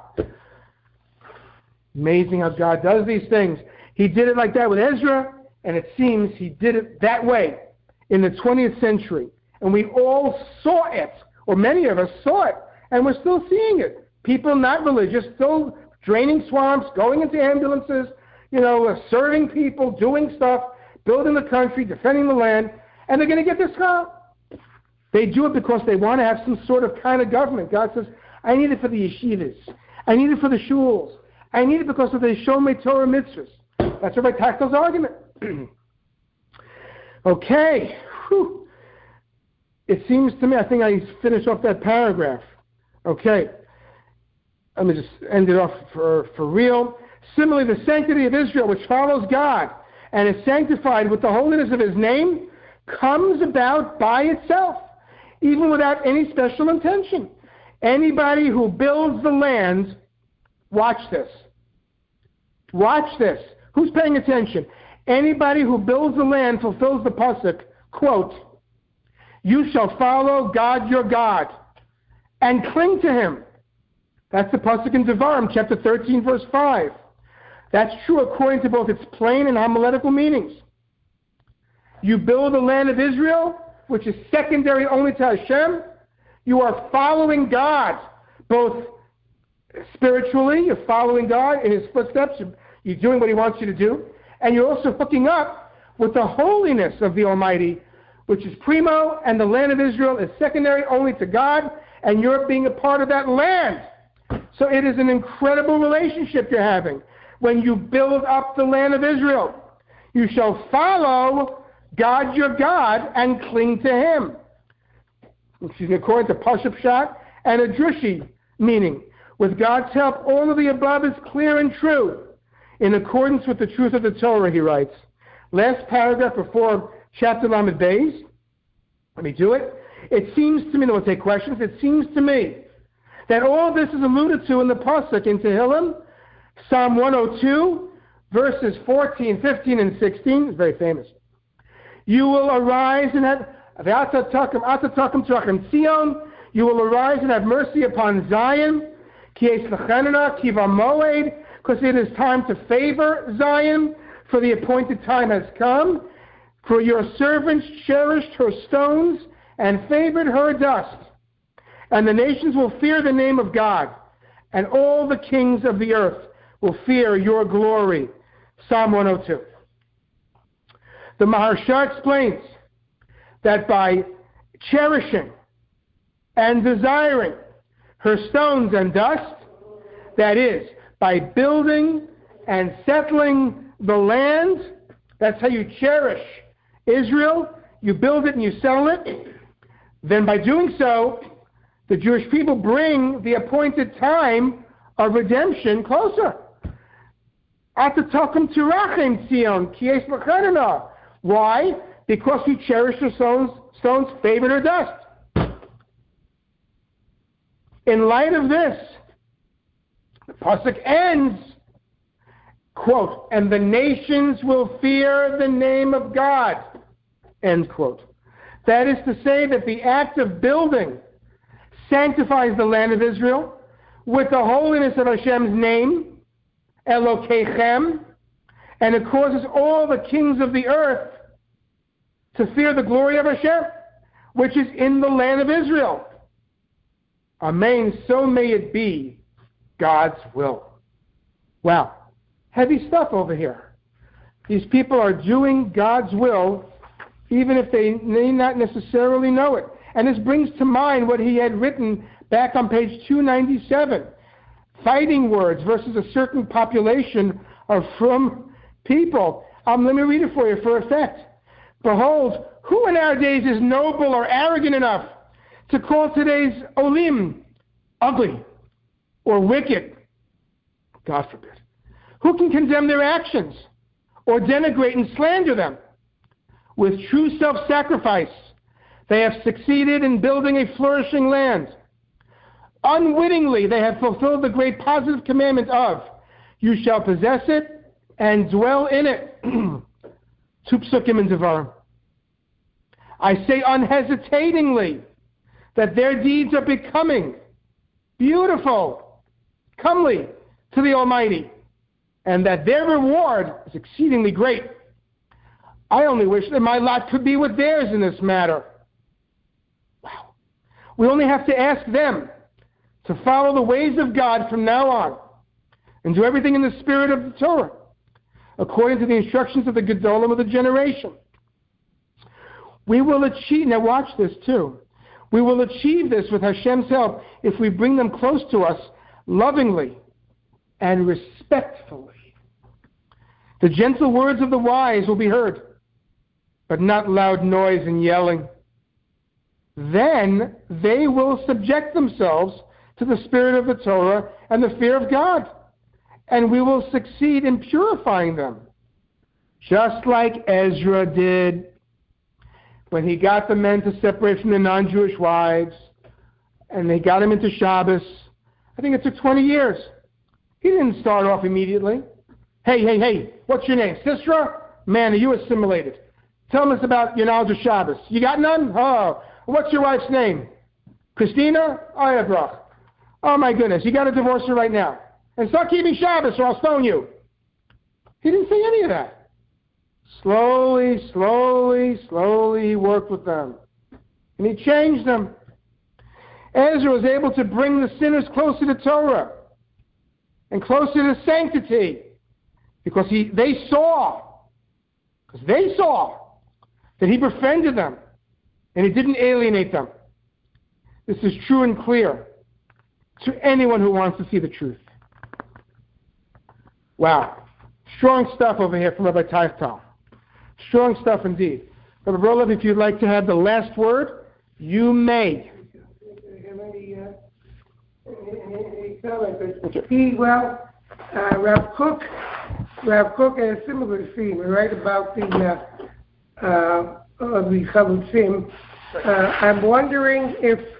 Amazing how God does these things. He did it like that with Ezra, and it seems he did it that way in the 20th century. And we all saw it, or many of us saw it, and we're still seeing it. People not religious, still draining swamps, going into ambulances, serving people, doing stuff, building the country, defending the land, and they're going to get this schar. They do it because they want to have some sort of kind of government. God says, I need it for the yeshivas. I need it for the shuls. I need it because of the Shomei Torah mitzvahs. That's Rabbi Tachtel's argument. Okay. Whew. It seems to me, I think I finished off that paragraph. Okay. Let me just end it off for real. Similarly, the sanctity of Israel, which follows God and is sanctified with the holiness of his name, comes about by itself, even without any special intention. Anybody who builds the land, watch this. Watch this. Who's paying attention? Anybody who builds the land fulfills the pasuk, quote, you shall follow God your God and cling to him. That's the pasuk in Devarim, chapter 13, verse 5. That's true according to both its plain and homiletical meanings. You build the land of Israel, which is secondary only to Hashem. You are following God, both spiritually, you're following God in his footsteps, you're doing what he wants you to do, and you're also hooking up with the holiness of the Almighty, which is primo, and the land of Israel is secondary only to God, and you're being a part of that land. So it is an incredible relationship you're having. When you build up the land of Israel, you shall follow God your God and cling to him. Excuse me, according to Pashup Pshat and a Drushi meaning. With God's help, all of the above is clear and true, in accordance with the truth of the Torah, he writes. Last paragraph before chapter Lamed Beis. Let me do it. It seems to me, and we'll take questions, it seems to me that all this is alluded to in the pasuk in Tehillim, Psalm 102, verses 14, 15, and 16. It's very famous. You will arise and have you will arise and have mercy upon Zion, because it is time to favor Zion, for the appointed time has come. For your servants cherished her stones and favored her dust. And the nations will fear the name of God, and all the kings of the earth will fear your glory. Psalm 102. The Maharsha explains that by cherishing and desiring her stones and dust, that is, by building and settling the land, that's how you cherish Israel. You build it and you settle it. Then by doing so, the Jewish people bring the appointed time of redemption closer. Atatakum tirachem Tzion, ki es. Why? Because you cherish her stones, favored her dust. In light of this, the pasuk ends, quote, and the nations will fear the name of God, end quote. That is to say that the act of building sanctifies the land of Israel with the holiness of Hashem's name, Elokeichem, and it causes all the kings of the earth to fear the glory of Hashem, which is in the land of Israel. Amen. So may it be God's will. Wow. Heavy stuff over here. These people are doing God's will even if they may not necessarily know it. And this brings to mind what he had written back on page 297. Fighting words versus a certain population of from people. Let me read it for you for effect. Behold, who in our days is noble or arrogant enough to call today's olim ugly or wicked? God forbid. Who can condemn their actions or denigrate and slander them? With true self-sacrifice, they have succeeded in building a flourishing land. Unwittingly, they have fulfilled the great positive commandment of, you shall possess it and dwell in it. Two psukim in Devarim. I say unhesitatingly that their deeds are becoming, beautiful, comely to the Almighty, and that their reward is exceedingly great. I only wish that my lot could be with theirs in this matter. Wow. We only have to ask them to follow the ways of God from now on and do everything in the spirit of the Torah, according to the instructions of the Gedolim of the generation. We will achieve, now watch this too, we will achieve this with Hashem's help if we bring them close to us lovingly and respectfully. The gentle words of the wise will be heard, but not loud noise and yelling. Then they will subject themselves to the spirit of the Torah and the fear of God, and we will succeed in purifying them, just like Ezra did when he got the men to separate from their non-Jewish wives, and they got him into Shabbos. I think it took 20 years. He didn't start off immediately. Hey, what's your name? Sisera? Man, are you assimilated? Tell us about your knowledge of Shabbos. You got none? Oh, what's your wife's name? Christina? Ayabrach. Oh my goodness, you got to divorce her right now. And start keeping Shabbos or I'll stone you. He didn't say any of that. Slowly, he worked with them. And he changed them. Ezra was able to bring the sinners closer to Torah and closer to sanctity because they saw that he befriended them and he didn't alienate them. This is true and clear to anyone who wants to see the truth. Wow. Strong stuff over here from Rabbi Teichtal. Strong stuff indeed. Rabbi Brolov, if you'd like to have the last word, you may. Rav Kook had a similar theme, right, about the Chalutzim. I'm wondering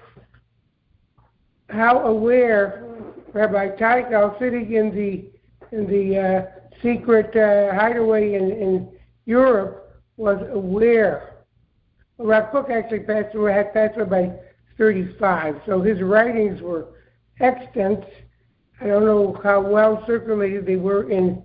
how aware Rabbi Teichtal, sitting in the secret hideaway in Europe, was aware. Rav Kook actually had passed away by 35, so his writings were extant. I don't know how well circulated they were in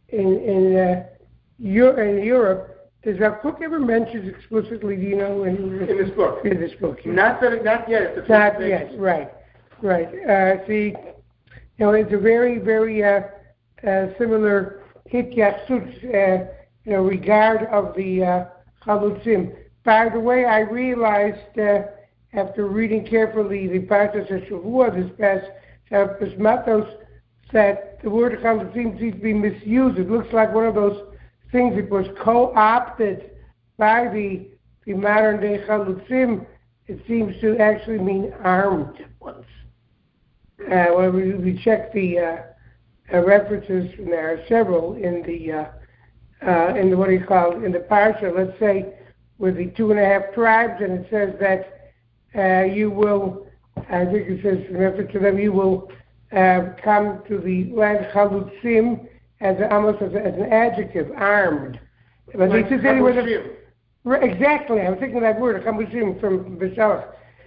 Europe. Does Rav Kook ever mention explicitly? Do you know? In this book. In this book. Yeah. Not yet. Not yet. Right. See, it's a very, very similar hityatzus, regard of the Chalutzim. By the way, I realized after reading carefully the Parshas Shavua this past Shabbos Matos that the word Chalutzim seems to be misused. It looks like one of those things that was co-opted by the modern day Chalutzim. It seems to actually mean armed ones. When we check the references, and there are several in the what do you call it, in the parsha. Let's say with the 2.5 tribes, and it says that you will I think it says, remember to them, you will come to the land chalutzim almost as an adjective, armed. But like they said exactly, I was thinking that word, chalutzim from Beshalach.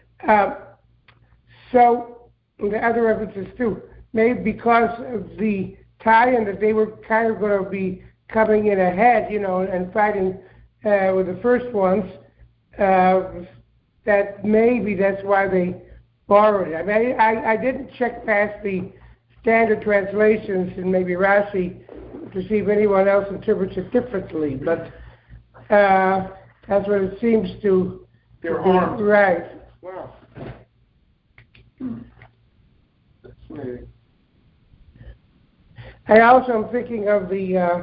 So the other references too, maybe because of the tie-in that they were kind of going to be coming in ahead, and fighting with the first ones, that maybe that's why they borrowed it. I mean, I didn't check past the standard translations and maybe Rashi to see if anyone else interprets it differently, but that's what it seems to. They're armed. Right. Wow. That's amazing. I also am thinking of the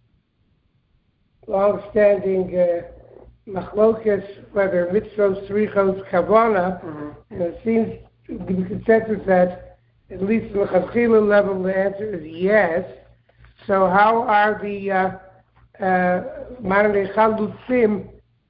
long-standing machlokes, whether mitzvos, tzrichos, kavana, and it seems to be the consensus that, at least in the chachila level, the answer is yes. So how are the modern-day chalutzim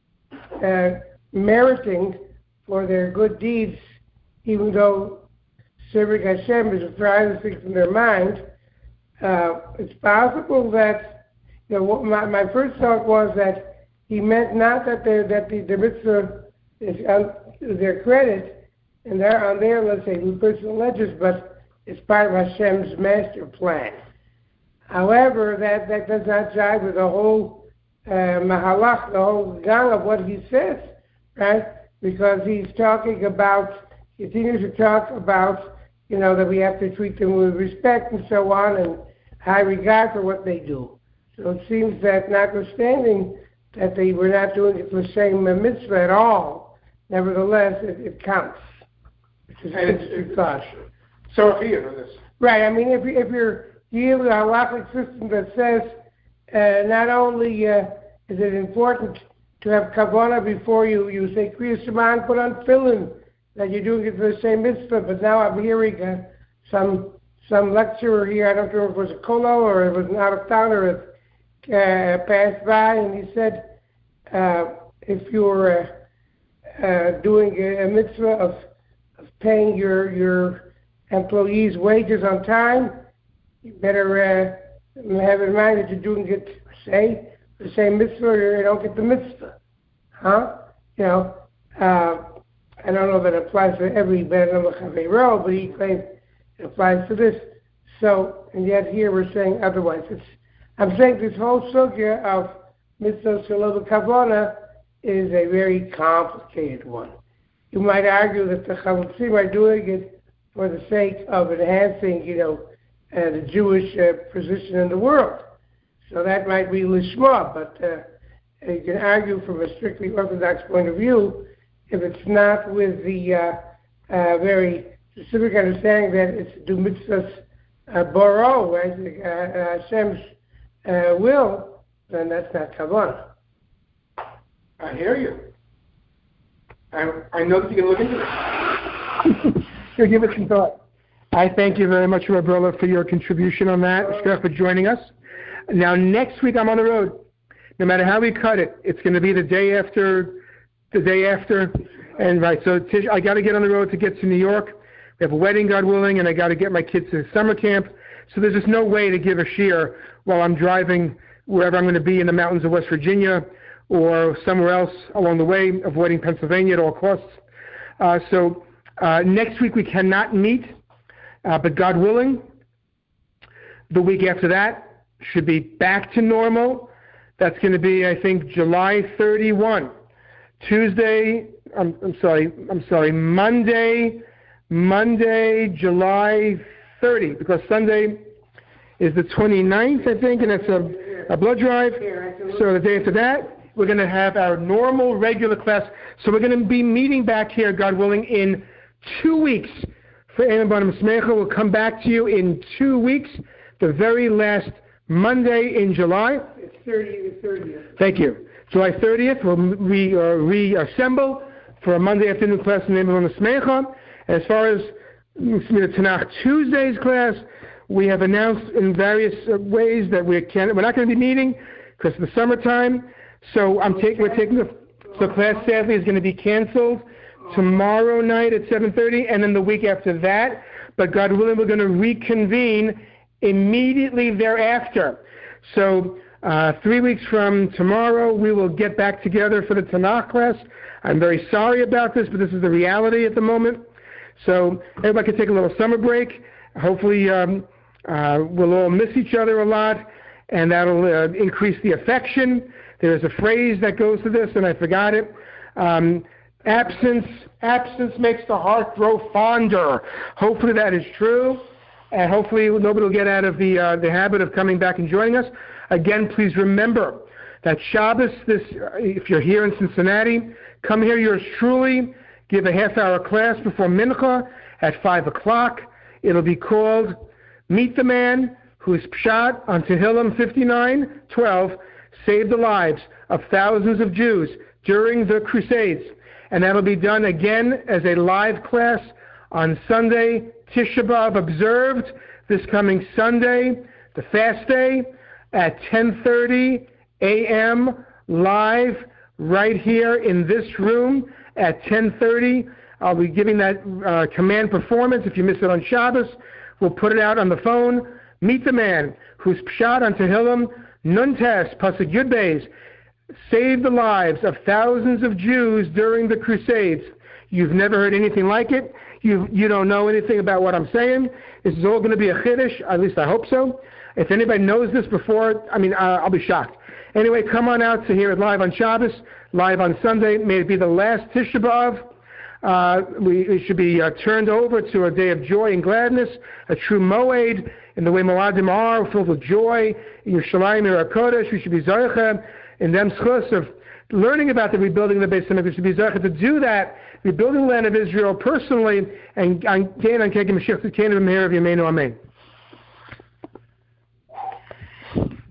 meriting for their good deeds, even though serving Hashem is a farthest thing from their mind? It's possible that, my first thought was that he meant not that the mitzvah is on their credit and they're on their, let's say, personal ledgers, but it's part of Hashem's master plan. However, that does not jive with the whole mahalach, the whole gang of what he says, right? Because he's continues to talk about, that we have to treat them with respect and so on, and high regard for what they do. So it seems that notwithstanding that they were not doing it for the same mitzvah at all, nevertheless, it counts. It's thought. So here, this. Right. I mean, if you're dealing with a halakhic system that says not only is it important to have kavanah before you say Kriya Shema, put on tefillin, that you're doing it for the same mitzvah, but now I'm hearing some lecturer here, I don't know if it was a kolo or it was an out-of-towner, passed by, and he said, if you're doing a mitzvah of paying your employees' wages on time, you better have in mind that you're doing it, say, the same mitzvah, or you don't get the mitzvah. Huh? I don't know that it applies to every Ben Chavero, but he claims it applies to this. So, and yet here we're saying otherwise. I'm saying this whole sugya of mitzvah shalom kavana is a very complicated one. You might argue that the chalutzim are doing it for the sake of enhancing, the Jewish position in the world. So that might be lishma, but you can argue from a strictly Orthodox point of view, if it's not with the very specific understanding that it's do mitzvahs boro, right? Hashem's will, then that's not kavanah. I hear you. I know that you can look into this. Sure, give it some thought. I thank you very much, Rabbi Brola, for your contribution on that. Steph, for joining us. Now, next week I'm on the road. No matter how we cut it, it's going to be the day after, and right. So I got to get on the road to get to New York. We have a wedding, God willing, and I got to get my kids to summer camp. So there's just no way to give a shiur while I'm driving wherever I'm going to be in the mountains of West Virginia or somewhere else along the way, avoiding Pennsylvania at all costs. So next week we cannot meet, but God willing, the week after that should be back to normal. That's going to be, I think, July 31. Monday, July 30, because Sunday is the 29th, I think, and that's a blood drive. So the day after that, we're going to have our normal, regular class. So we're going to be meeting back here, God willing, in 2 weeks. For Eilim Banim Smecha, we'll come back to you in 2 weeks, the very last Monday in July. It's 30th. Thank you. July 30th, we'll reassemble for a Monday afternoon class in Eilim Banim Smecha. As far as Tanakh Tuesday's class, we have announced in various ways that we're not going to be meeting because of the summertime. So we're taking so class sadly is going to be canceled tomorrow night at 7:30, and then the week after that. But God willing, we're going to reconvene immediately thereafter. So 3 weeks from tomorrow, we will get back together for the Tanakh class. I'm very sorry about this, but this is the reality at the moment. So everybody can take a little summer break. Hopefully we'll all miss each other a lot, and that'll increase the affection. There's a phrase that goes to this, and I forgot it. Absence makes the heart grow fonder. Hopefully that is true, and hopefully nobody will get out of the habit of coming back and joining us. Again, please remember that Shabbos, if you're here in Cincinnati, come here yours truly, give a half-hour class before Mincha at 5 o'clock. It'll be called Meet the Man Who is Pshat on Tehillim 59:12, saved the lives of thousands of Jews during the Crusades. And that'll be done again as a live class on Sunday, Tisha B'Av observed, this coming Sunday, the fast day, at 10:30 a.m. live right here in this room at 10:30. I'll be giving that command performance. If you miss it on Shabbos, we'll put it out on the phone. Meet the Man who's Pshat on Tehillim, Nun Tes, Pasuk Yud Beis, saved the lives of thousands of Jews during the Crusades. You've never heard anything like it. You don't know anything about what I'm saying. This is all going to be a chiddush, at least I hope so. If anybody knows this before, I'll be shocked. Anyway, come on out to hear it live on Shabbos, live on Sunday. May it be the last Tisha B'Av. We should be turned over to a day of joy and gladness, a true moed, in the way Moadim are, filled with joy. In Yerushalayim, Yer HaKodesh, we should be Zarcha, in them schus of learning about the rebuilding of the Beis Hamikdash. We should be Zarcha to do that, rebuilding the land of Israel personally, and gain on Kegem Mashiach to Canaan of Meir of Yemeinu. Amen.